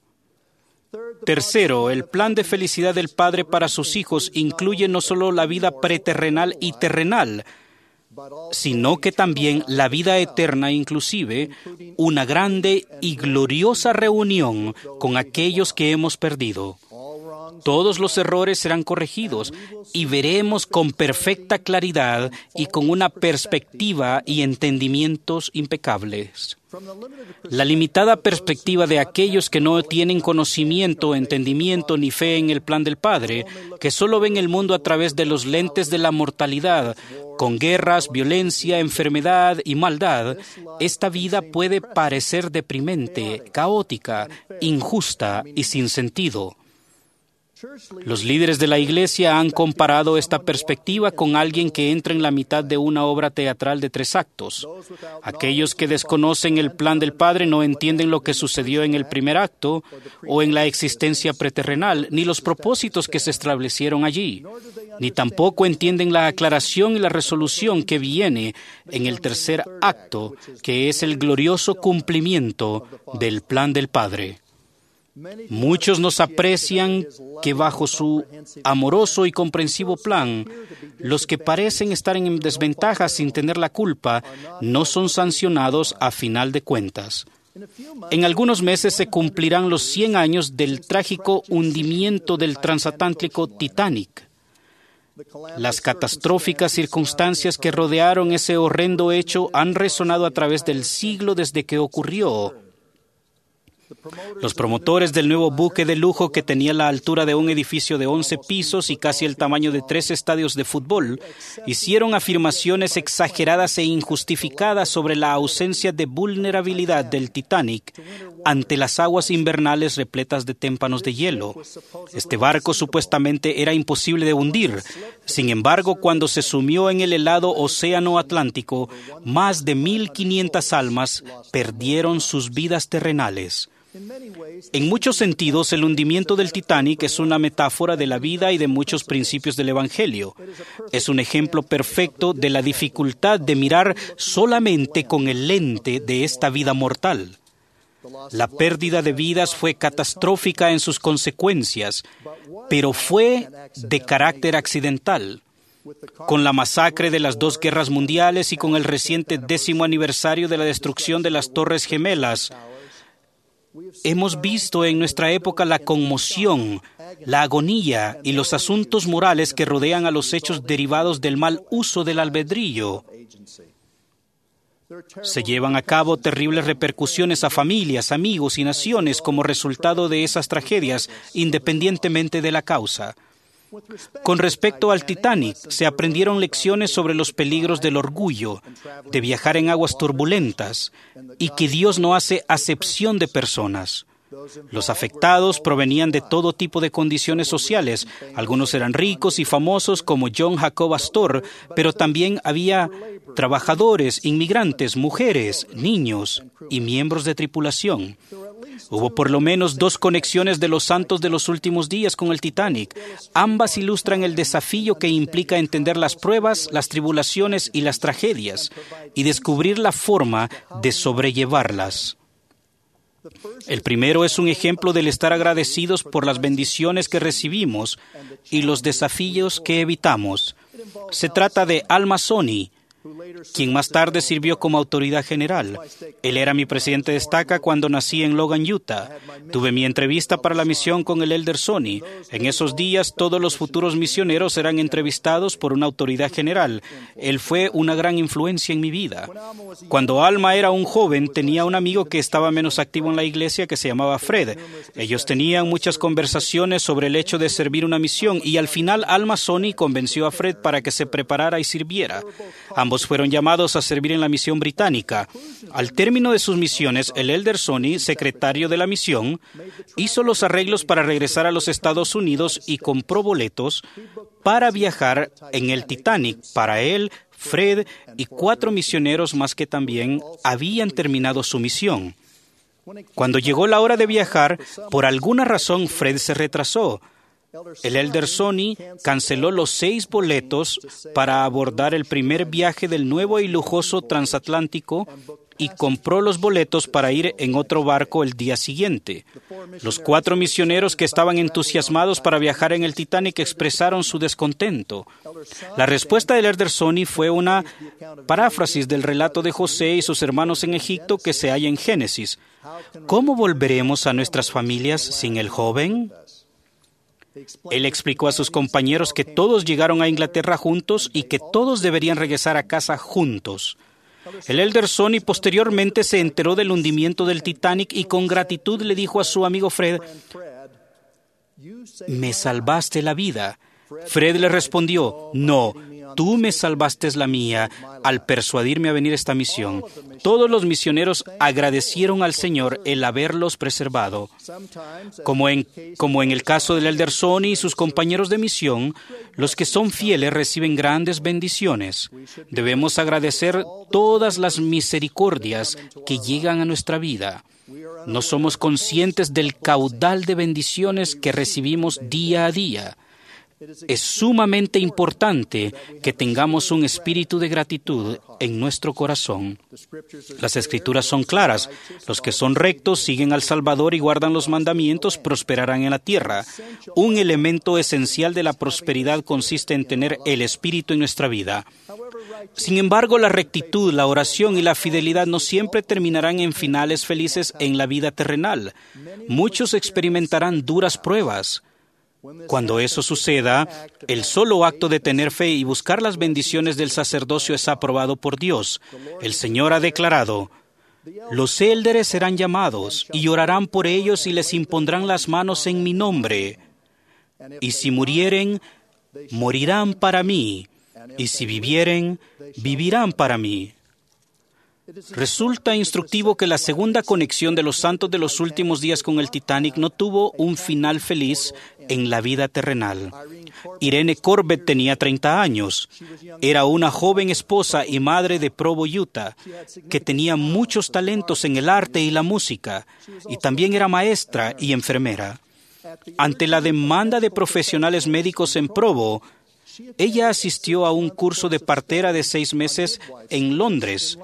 Tercero, el plan de felicidad del Padre para sus hijos incluye no solo la vida preterrenal y terrenal, sino que también la vida eterna, inclusive una grande y gloriosa reunión con aquellos que hemos perdido. Todos los errores serán corregidos y veremos con perfecta claridad y con una perspectiva y entendimientos impecables. La limitada perspectiva de aquellos que no tienen conocimiento, entendimiento ni fe en el plan del Padre, que solo ven el mundo a través de los lentes de la mortalidad, con guerras, violencia, enfermedad y maldad, esta vida puede parecer deprimente, caótica, injusta y sin sentido. Los líderes de la Iglesia han comparado esta perspectiva con alguien que entra en la mitad de una obra teatral de tres actos. Aquellos que desconocen el plan del Padre no entienden lo que sucedió en el primer acto o en la existencia preterrenal, ni los propósitos que se establecieron allí, ni tampoco entienden la aclaración y la resolución que viene en el tercer acto, que es el glorioso cumplimiento del plan del Padre. Muchos nos aprecian que bajo su amoroso y comprensivo plan, los que parecen estar en desventaja sin tener la culpa, no son sancionados a final de cuentas. En algunos meses se cumplirán los cien años del trágico hundimiento del transatlántico Titanic. Las catastróficas circunstancias que rodearon ese horrendo hecho han resonado a través del siglo desde que ocurrió. Los promotores del nuevo buque de lujo, que tenía la altura de un edificio de once pisos y casi el tamaño de tres estadios de fútbol, hicieron afirmaciones exageradas e injustificadas sobre la ausencia de vulnerabilidad del Titanic ante las aguas invernales repletas de témpanos de hielo. Este barco supuestamente era imposible de hundir. Sin embargo, cuando se sumió en el helado océano Atlántico, más de mil quinientas almas perdieron sus vidas terrenales. En muchos sentidos, el hundimiento del Titanic es una metáfora de la vida y de muchos principios del Evangelio. Es un ejemplo perfecto de la dificultad de mirar solamente con el lente de esta vida mortal. La pérdida de vidas fue catastrófica en sus consecuencias, pero fue de carácter accidental. Con la masacre de las dos guerras mundiales y con el reciente décimo aniversario de la destrucción de las Torres Gemelas, hemos visto en nuestra época la conmoción, la agonía y los asuntos morales que rodean a los hechos derivados del mal uso del albedrío. Se llevan a cabo terribles repercusiones a familias, amigos y naciones como resultado de esas tragedias, independientemente de la causa. Con respecto al Titanic, se aprendieron lecciones sobre los peligros del orgullo, de viajar en aguas turbulentas, y que Dios no hace acepción de personas. Los afectados provenían de todo tipo de condiciones sociales. Algunos eran ricos y famosos como John Jacob Astor, pero también había trabajadores, inmigrantes, mujeres, niños y miembros de tripulación. Hubo por lo menos dos conexiones de los santos de los últimos días con el Titanic. Ambas ilustran el desafío que implica entender las pruebas, las tribulaciones y las tragedias y descubrir la forma de sobrellevarlas. El primero es un ejemplo del estar agradecidos por las bendiciones que recibimos y los desafíos que evitamos. Se trata de Al Mazzoni, quien más tarde sirvió como autoridad general. Él era mi presidente de estaca cuando nací en Logan, Utah. Tuve mi entrevista para la misión con el Elder Sony. En esos días, todos los futuros misioneros eran entrevistados por una autoridad general. Él fue una gran influencia en mi vida. Cuando Alma era un joven, tenía un amigo que estaba menos activo en la iglesia que se llamaba Fred. Ellos tenían muchas conversaciones sobre el hecho de servir una misión y al final Alma Sony convenció a Fred para que se preparara y sirviera. Ambos fueron llamados a servir en la misión británica. Al término de sus misiones, el Elder Sony, secretario de la misión, hizo los arreglos para regresar a los Estados Unidos y compró boletos para viajar en el Titanic para él, Fred y cuatro misioneros más que también habían terminado su misión. Cuando llegó la hora de viajar, por alguna razón Fred se retrasó. El Elder Sony canceló los seis boletos para abordar el primer viaje del nuevo y lujoso transatlántico y compró los boletos para ir en otro barco el día siguiente. Los cuatro misioneros que estaban entusiasmados para viajar en el Titanic expresaron su descontento. La respuesta del Elder Sony fue una paráfrasis del relato de José y sus hermanos en Egipto que se halla en Génesis. ¿Cómo volveremos a nuestras familias sin el joven? Él explicó a sus compañeros que todos llegaron a Inglaterra juntos y que todos deberían regresar a casa juntos. El Elder Sony posteriormente se enteró del hundimiento del Titanic y con gratitud le dijo a su amigo Fred, «Me salvaste la vida». Fred le respondió, «No, tú me salvaste la mía al persuadirme a venir a esta misión». Todos los misioneros agradecieron al Señor el haberlos preservado. Como en, como en el caso del Elder Sony y sus compañeros de misión, los que son fieles reciben grandes bendiciones. Debemos agradecer todas las misericordias que llegan a nuestra vida. No somos conscientes del caudal de bendiciones que recibimos día a día. Es sumamente importante que tengamos un espíritu de gratitud en nuestro corazón. Las Escrituras son claras. Los que son rectos siguen al Salvador y guardan los mandamientos, prosperarán en la tierra. Un elemento esencial de la prosperidad consiste en tener el Espíritu en nuestra vida. Sin embargo, la rectitud, la oración y la fidelidad no siempre terminarán en finales felices en la vida terrenal. Muchos experimentarán duras pruebas. Cuando eso suceda, el solo acto de tener fe y buscar las bendiciones del sacerdocio es aprobado por Dios. El Señor ha declarado, «Los élderes serán llamados, y orarán por ellos y les impondrán las manos en mi nombre. Y si murieren, morirán para mí, y si vivieren, vivirán para mí». Resulta instructivo que la segunda conexión de los santos de los últimos días con el Titanic no tuvo un final feliz en la vida terrenal. Irene Corbett tenía treinta años. Era una joven esposa y madre de Provo, Utah, que tenía muchos talentos en el arte y la música, y también era maestra y enfermera. Ante la demanda de profesionales médicos en Provo, ella asistió a un curso de partera de seis meses en Londres.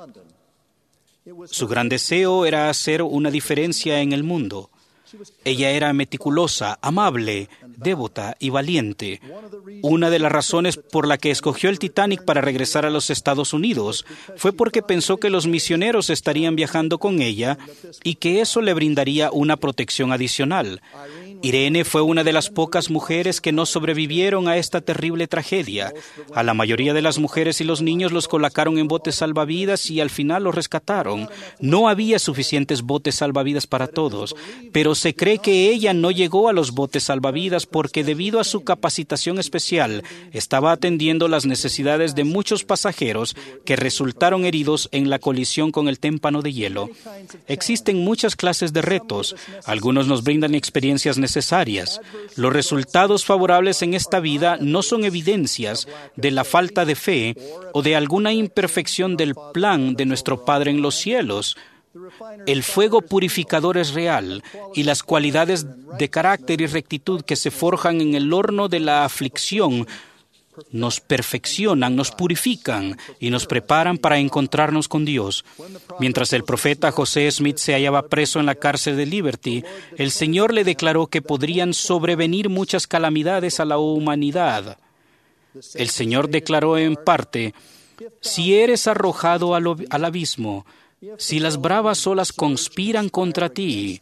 Su gran deseo era hacer una diferencia en el mundo. Ella era meticulosa, amable, devota y valiente. Una de las razones por la que escogió el Titanic para regresar a los Estados Unidos fue porque pensó que los misioneros estarían viajando con ella y que eso le brindaría una protección adicional. Irene fue una de las pocas mujeres que no sobrevivieron a esta terrible tragedia. A la mayoría de las mujeres y los niños los colocaron en botes salvavidas y al final los rescataron. No había suficientes botes salvavidas para todos, pero se cree que ella no llegó a los botes salvavidas porque debido a su capacitación especial estaba atendiendo las necesidades de muchos pasajeros que resultaron heridos en la colisión con el témpano de hielo. Existen muchas clases de retos. Algunos nos brindan experiencias necesarias. necesarias. Los resultados favorables en esta vida no son evidencias de la falta de fe o de alguna imperfección del plan de nuestro Padre en los cielos. El fuego purificador es real y las cualidades de carácter y rectitud que se forjan en el horno de la aflicción nos perfeccionan, nos purifican y nos preparan para encontrarnos con Dios. Mientras el profeta José Smith se hallaba preso en la cárcel de Liberty, el Señor le declaró que podrían sobrevenir muchas calamidades a la humanidad. El Señor declaró en parte: si eres arrojado al, al abismo, si las bravas olas conspiran contra ti,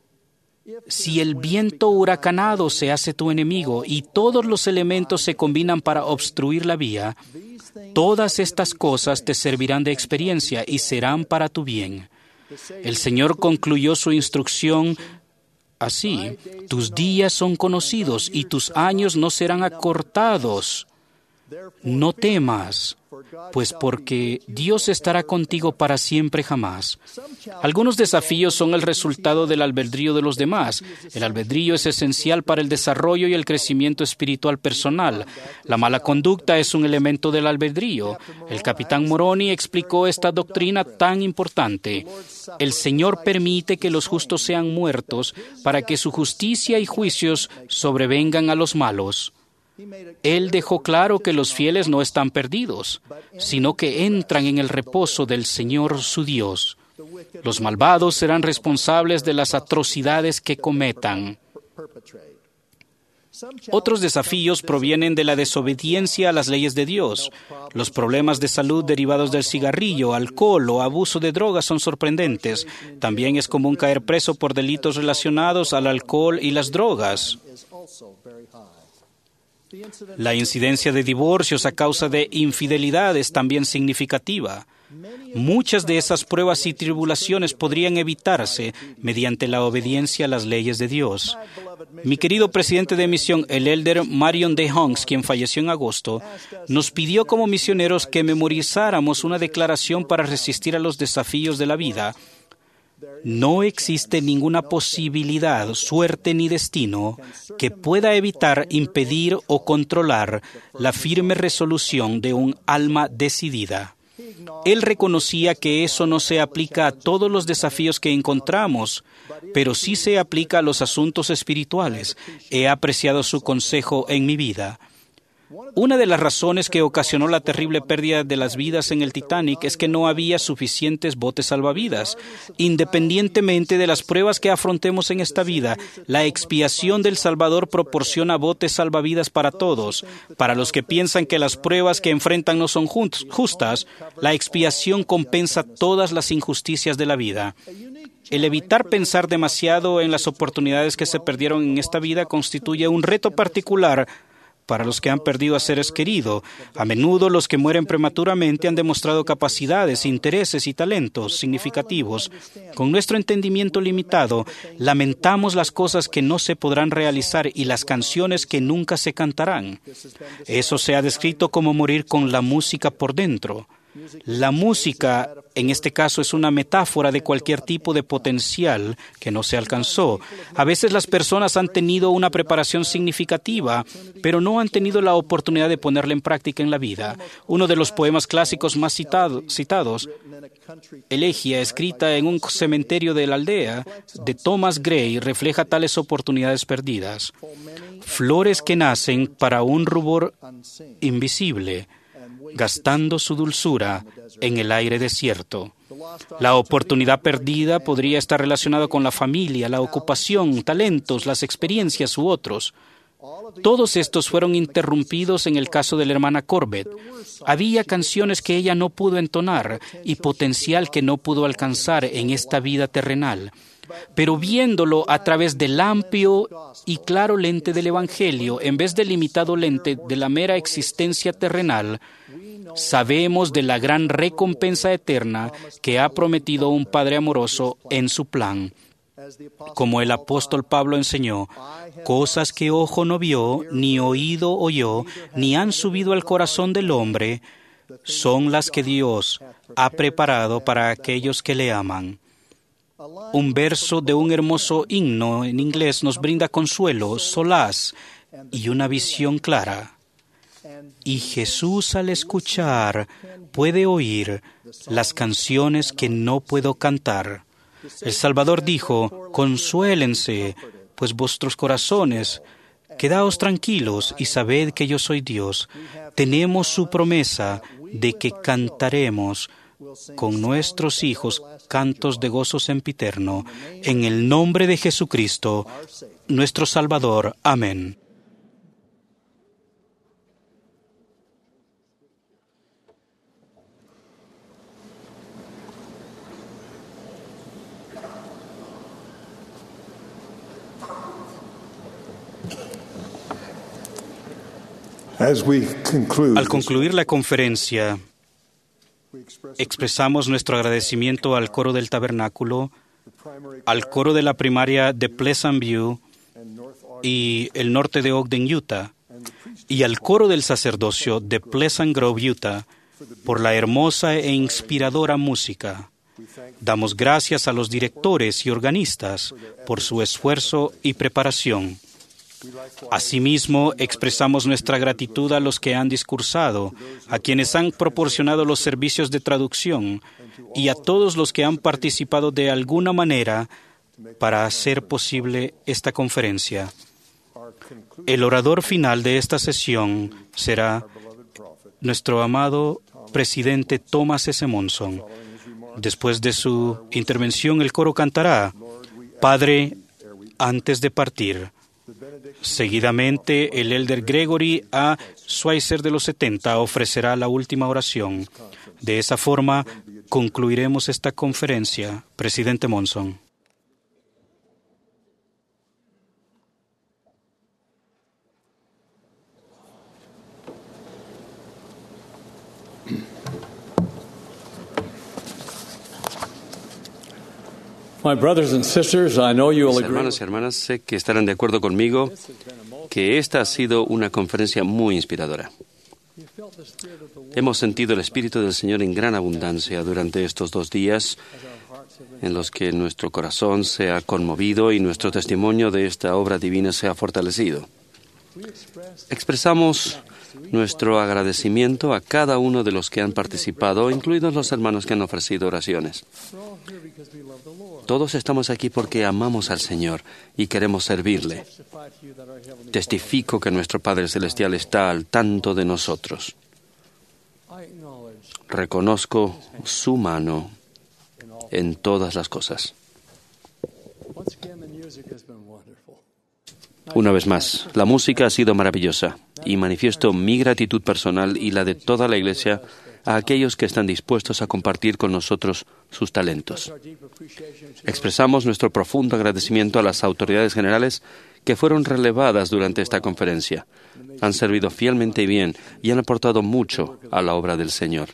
si el viento huracanado se hace tu enemigo y todos los elementos se combinan para obstruir la vía, todas estas cosas te servirán de experiencia y serán para tu bien. El Señor concluyó su instrucción así: tus días son conocidos y tus años no serán acortados. No temas, pues porque Dios estará contigo para siempre jamás. Algunos desafíos son el resultado del albedrío de los demás. El albedrío es esencial para el desarrollo y el crecimiento espiritual personal. La mala conducta es un elemento del albedrío. El capitán Moroni explicó esta doctrina tan importante. El Señor permite que los justos sean muertos para que su justicia y juicios sobrevengan a los malos. Él dejó claro que los fieles no están perdidos, sino que entran en el reposo del Señor su Dios. Los malvados serán responsables de las atrocidades que cometan. Otros desafíos provienen de la desobediencia a las leyes de Dios. Los problemas de salud derivados del cigarrillo, alcohol o abuso de drogas son sorprendentes. También es común caer preso por delitos relacionados al alcohol y las drogas. La incidencia de divorcios a causa de infidelidad es también significativa. Muchas de esas pruebas y tribulaciones podrían evitarse mediante la obediencia a las leyes de Dios. Mi querido presidente de misión, el elder Marion D. Hunks, quien falleció en agosto, nos pidió como misioneros que memorizáramos una declaración para resistir a los desafíos de la vida. No existe ninguna posibilidad, suerte ni destino que pueda evitar, impedir o controlar la firme resolución de un alma decidida. Él reconocía que eso no se aplica a todos los desafíos que encontramos, pero sí se aplica a los asuntos espirituales. He apreciado su consejo en mi vida. Una de las razones que ocasionó la terrible pérdida de las vidas en el Titanic es que no había suficientes botes salvavidas. Independientemente de las pruebas que afrontemos en esta vida, la expiación del Salvador proporciona botes salvavidas para todos. Para los que piensan que las pruebas que enfrentan no son justas, la expiación compensa todas las injusticias de la vida. El evitar pensar demasiado en las oportunidades que se perdieron en esta vida constituye un reto particular para los que han perdido a seres queridos. A menudo los que mueren prematuramente han demostrado capacidades, intereses y talentos significativos. Con nuestro entendimiento limitado, lamentamos las cosas que no se podrán realizar y las canciones que nunca se cantarán. Eso se ha descrito como morir con la música por dentro. La música, en este caso, es una metáfora de cualquier tipo de potencial que no se alcanzó. A veces las personas han tenido una preparación significativa, pero no han tenido la oportunidad de ponerla en práctica en la vida. Uno de los poemas clásicos más citado, citados, Elegia, escrita en un cementerio de la aldea, de Thomas Gray, refleja tales oportunidades perdidas. Flores que nacen para un rubor invisible, gastando su dulzura en el aire desierto. La oportunidad perdida podría estar relacionada con la familia, la ocupación, talentos, las experiencias u otros. Todos estos fueron interrumpidos en el caso de la hermana Corbett. Había canciones que ella no pudo entonar y potencial que no pudo alcanzar en esta vida terrenal. Pero viéndolo a través del amplio y claro lente del Evangelio, en vez del limitado lente de la mera existencia terrenal, sabemos de la gran recompensa eterna que ha prometido un Padre amoroso en su plan. Como el apóstol Pablo enseñó, cosas que ojo no vio, ni oído oyó, ni han subido al corazón del hombre, son las que Dios ha preparado para aquellos que le aman. Un verso de un hermoso himno en inglés nos brinda consuelo, solaz y una visión clara. Y Jesús, al escuchar, puede oír las canciones que no puedo cantar. El Salvador dijo, consuélense, pues vuestros corazones, quedaos tranquilos y sabed que yo soy Dios. Tenemos su promesa de que cantaremos con nuestros hijos cantos de gozo sempiterno. En el nombre de Jesucristo, nuestro Salvador. Amén. Al concluir la conferencia, expresamos nuestro agradecimiento al coro del tabernáculo, al coro de la primaria de Pleasant View y el norte de Ogden, Utah, y al coro del sacerdocio de Pleasant Grove, Utah, por la hermosa e inspiradora música. Damos gracias a los directores y organistas por su esfuerzo y preparación. Asimismo, expresamos nuestra gratitud a los que han discursado, a quienes han proporcionado los servicios de traducción y a todos los que han participado de alguna manera para hacer posible esta conferencia. El orador final de esta sesión será nuestro amado presidente Thomas S. Monson. Después de su intervención, el coro cantará Padre, antes de partir. Seguidamente, el elder Gregory A. Schweitzer de los setenta ofrecerá la última oración. De esa forma, concluiremos esta conferencia. Presidente Monson. My brothers and sisters, I know you will Mis agree. hermanos y hermanas, sé que estarán de acuerdo conmigo que esta ha sido una conferencia muy inspiradora. Hemos sentido el Espíritu del Señor en gran abundancia durante estos dos días en los que nuestro corazón se ha conmovido y nuestro testimonio de esta obra divina se ha fortalecido. Expresamos nuestro agradecimiento a cada uno de los que han participado, incluidos los hermanos que han ofrecido oraciones. Todos estamos aquí porque amamos al Señor y queremos servirle. Testifico que nuestro Padre Celestial está al tanto de nosotros. Reconozco su mano en todas las cosas. Una vez más, la música ha sido maravillosa y manifiesto mi gratitud personal y la de toda la Iglesia a aquellos que están dispuestos a compartir con nosotros sus talentos. Expresamos nuestro profundo agradecimiento a las autoridades generales que fueron relevadas durante esta conferencia. Han servido fielmente y bien y han aportado mucho a la obra del Señor.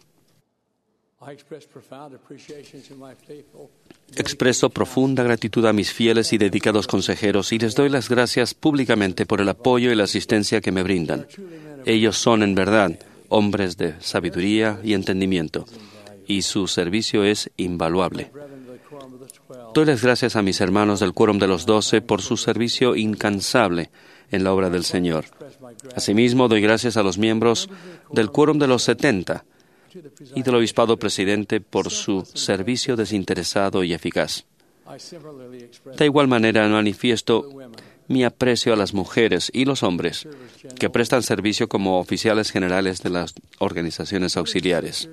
Expreso profunda gratitud a mis fieles y dedicados consejeros y les doy las gracias públicamente por el apoyo y la asistencia que me brindan. Ellos son, en verdad, hombres de sabiduría y entendimiento, y su servicio es invaluable. Doy las gracias a mis hermanos del Quórum de los Doce por su servicio incansable en la obra del Señor. Asimismo, doy gracias a los miembros del Quórum de los Setenta y del Obispado Presidente por su servicio desinteresado y eficaz. De igual manera, manifiesto mi aprecio a las mujeres y los hombres que prestan servicio como oficiales generales de las organizaciones auxiliares.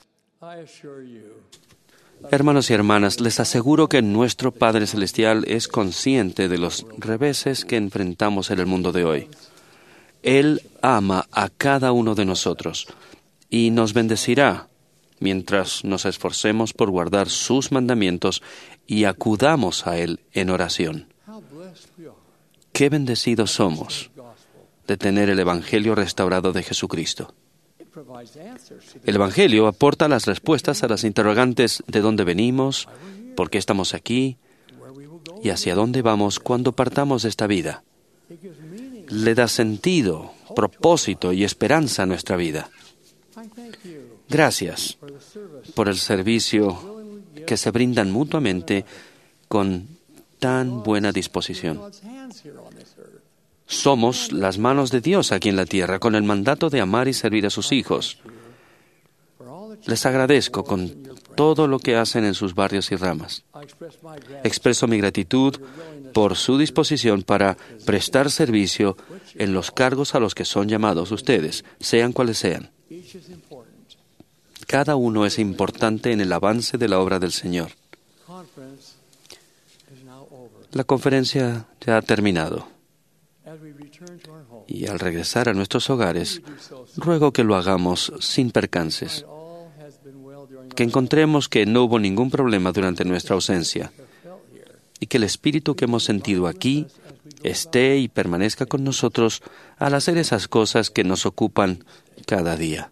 Hermanos y hermanas, les aseguro que nuestro Padre Celestial es consciente de los reveses que enfrentamos en el mundo de hoy. Él ama a cada uno de nosotros y nos bendecirá mientras nos esforcemos por guardar sus mandamientos y acudamos a Él en oración. Qué bendecidos somos de tener el Evangelio restaurado de Jesucristo. El Evangelio aporta las respuestas a las interrogantes de dónde venimos, por qué estamos aquí y hacia dónde vamos cuando partamos de esta vida. Le da sentido, propósito y esperanza a nuestra vida. Gracias por el servicio que se brindan mutuamente con tan buena disposición. Somos las manos de Dios aquí en la tierra, con el mandato de amar y servir a sus hijos. Les agradezco con todo lo que hacen en sus barrios y ramas. Expreso mi gratitud por su disposición para prestar servicio en los cargos a los que son llamados ustedes, sean cuales sean. Cada uno es importante en el avance de la obra del Señor. La conferencia ya ha terminado. Y al regresar a nuestros hogares, ruego que lo hagamos sin percances, que encontremos que no hubo ningún problema durante nuestra ausencia y que el espíritu que hemos sentido aquí esté y permanezca con nosotros al hacer esas cosas que nos ocupan cada día.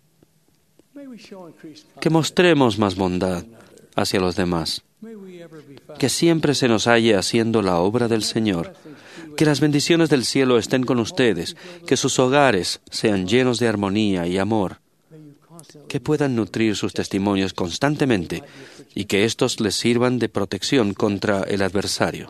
Que mostremos más bondad hacia los demás, que siempre se nos halle haciendo la obra del Señor. Que las bendiciones del cielo estén con ustedes, que sus hogares sean llenos de armonía y amor, que puedan nutrir sus testimonios constantemente y que éstos les sirvan de protección contra el adversario.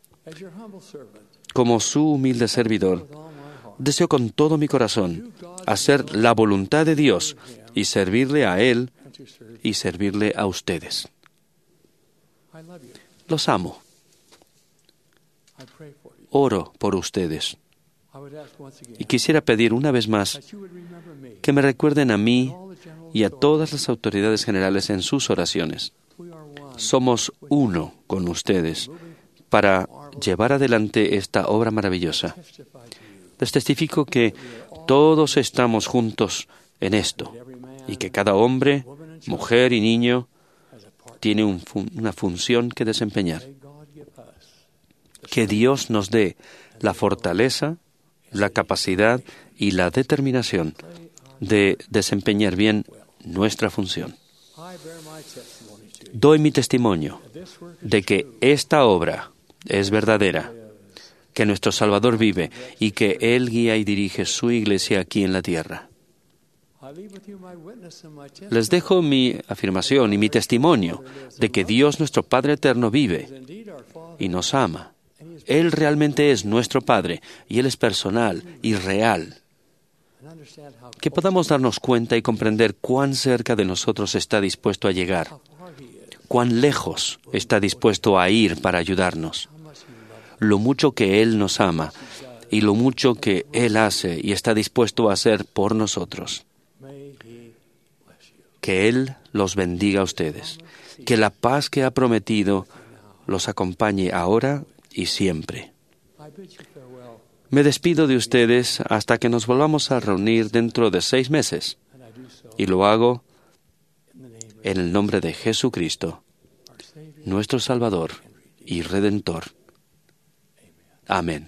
Como su humilde servidor, deseo con todo mi corazón hacer la voluntad de Dios y servirle a Él y servirle a ustedes. Los amo. Oro por ustedes. Y quisiera pedir una vez más que me recuerden a mí y a todas las autoridades generales en sus oraciones. Somos uno con ustedes para llevar adelante esta obra maravillosa. Les testifico que todos estamos juntos en esto y que cada hombre, mujer y niño tiene un fun- una función que desempeñar. Que Dios nos dé la fortaleza, la capacidad y la determinación de desempeñar bien nuestra función. Doy mi testimonio de que esta obra es verdadera, que nuestro Salvador vive y que Él guía y dirige su iglesia aquí en la tierra. Les dejo mi afirmación y mi testimonio de que Dios nuestro Padre Eterno vive y nos ama. Él realmente es nuestro Padre y Él es personal y real. Que podamos darnos cuenta y comprender cuán cerca de nosotros está dispuesto a llegar, cuán lejos está dispuesto a ir para ayudarnos, lo mucho que Él nos ama y lo mucho que Él hace y está dispuesto a hacer por nosotros. Que Él los bendiga a ustedes, que la paz que ha prometido los acompañe ahora y siempre. Me despido de ustedes hasta que nos volvamos a reunir dentro de seis meses, y lo hago en el nombre de Jesucristo, nuestro Salvador y Redentor. Amén.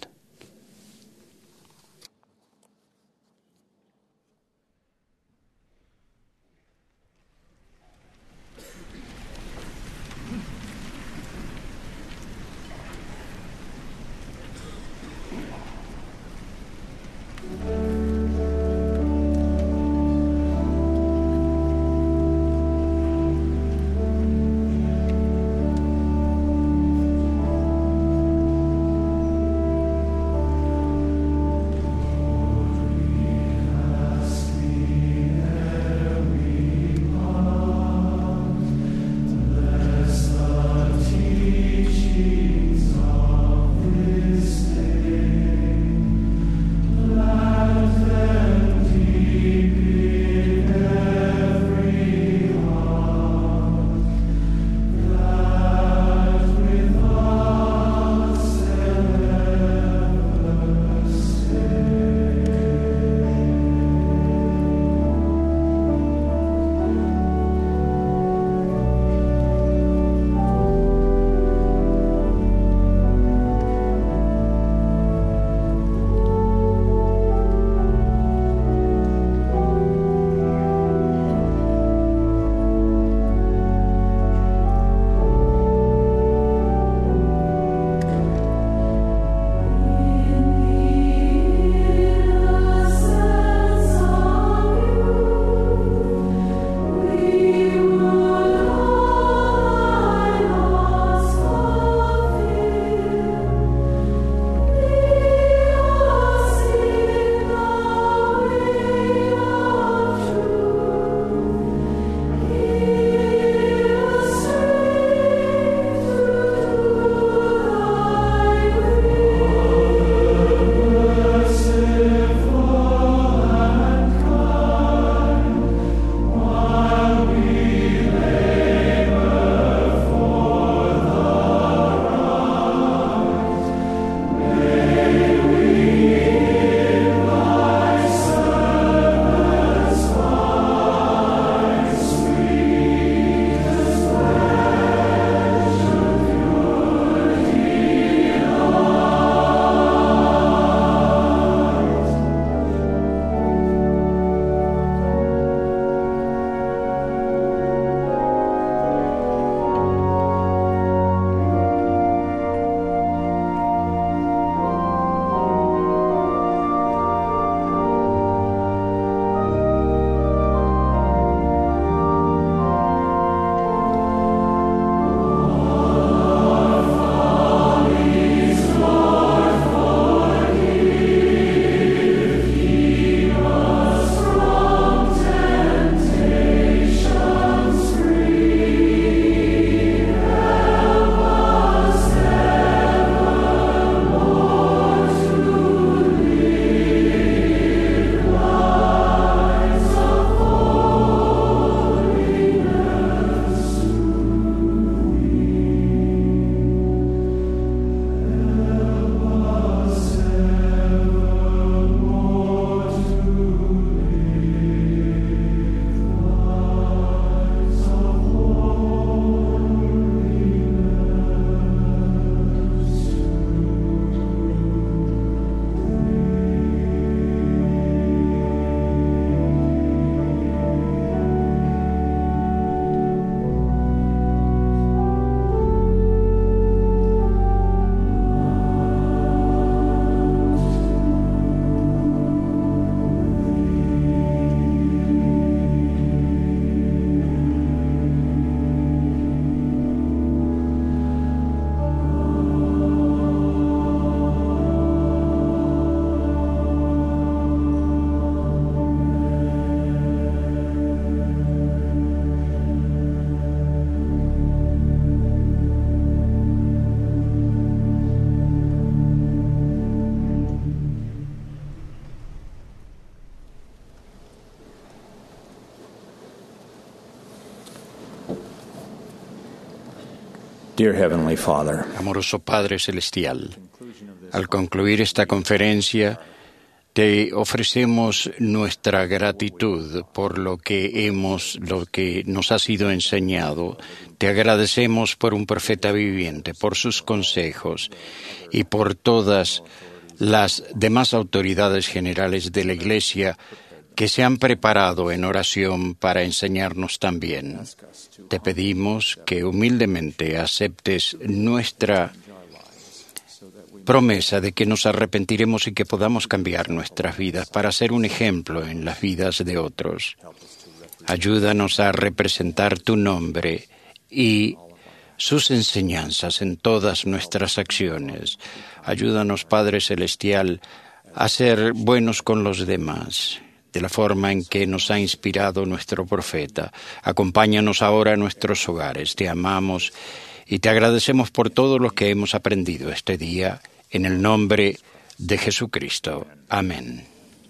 Dear Heavenly Father, Amoroso Padre Celestial, al concluir esta conferencia, te ofrecemos nuestra gratitud por lo que hemos, lo que nos ha sido enseñado. Te agradecemos por un profeta viviente, por sus consejos y por todas las demás autoridades generales de la Iglesia que se han preparado en oración para enseñarnos también. Te pedimos que humildemente aceptes nuestra promesa de que nos arrepentiremos y que podamos cambiar nuestras vidas para ser un ejemplo en las vidas de otros. Ayúdanos a representar tu nombre y sus enseñanzas en todas nuestras acciones. Ayúdanos, Padre Celestial, a ser buenos con los demás, de la forma en que nos ha inspirado nuestro profeta. Acompáñanos ahora a nuestros hogares. Te amamos y te agradecemos por todo lo que hemos aprendido este día, en el nombre de Jesucristo. Amén.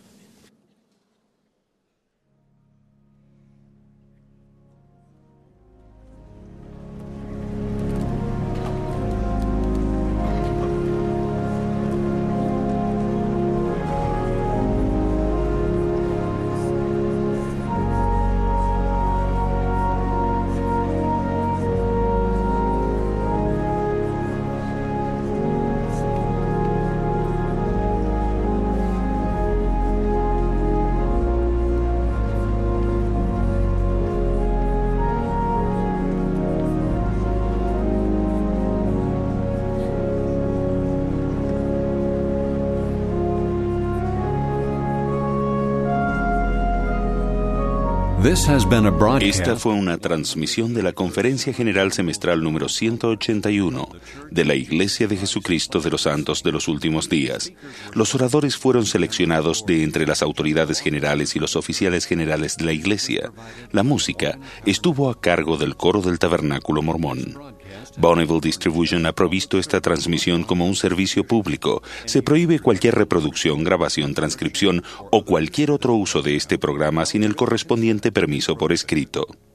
Esta fue una transmisión de la Conferencia General Semestral número ciento ochenta y uno de la Iglesia de Jesucristo de los Santos de los Últimos Días. Los oradores fueron seleccionados de entre las autoridades generales y los oficiales generales de la Iglesia. La música estuvo a cargo del coro del Tabernáculo Mormón. Bonneville Distribution ha provisto esta transmisión como un servicio público. Se prohíbe cualquier reproducción, grabación, transcripción o cualquier otro uso de este programa sin el correspondiente permiso por escrito.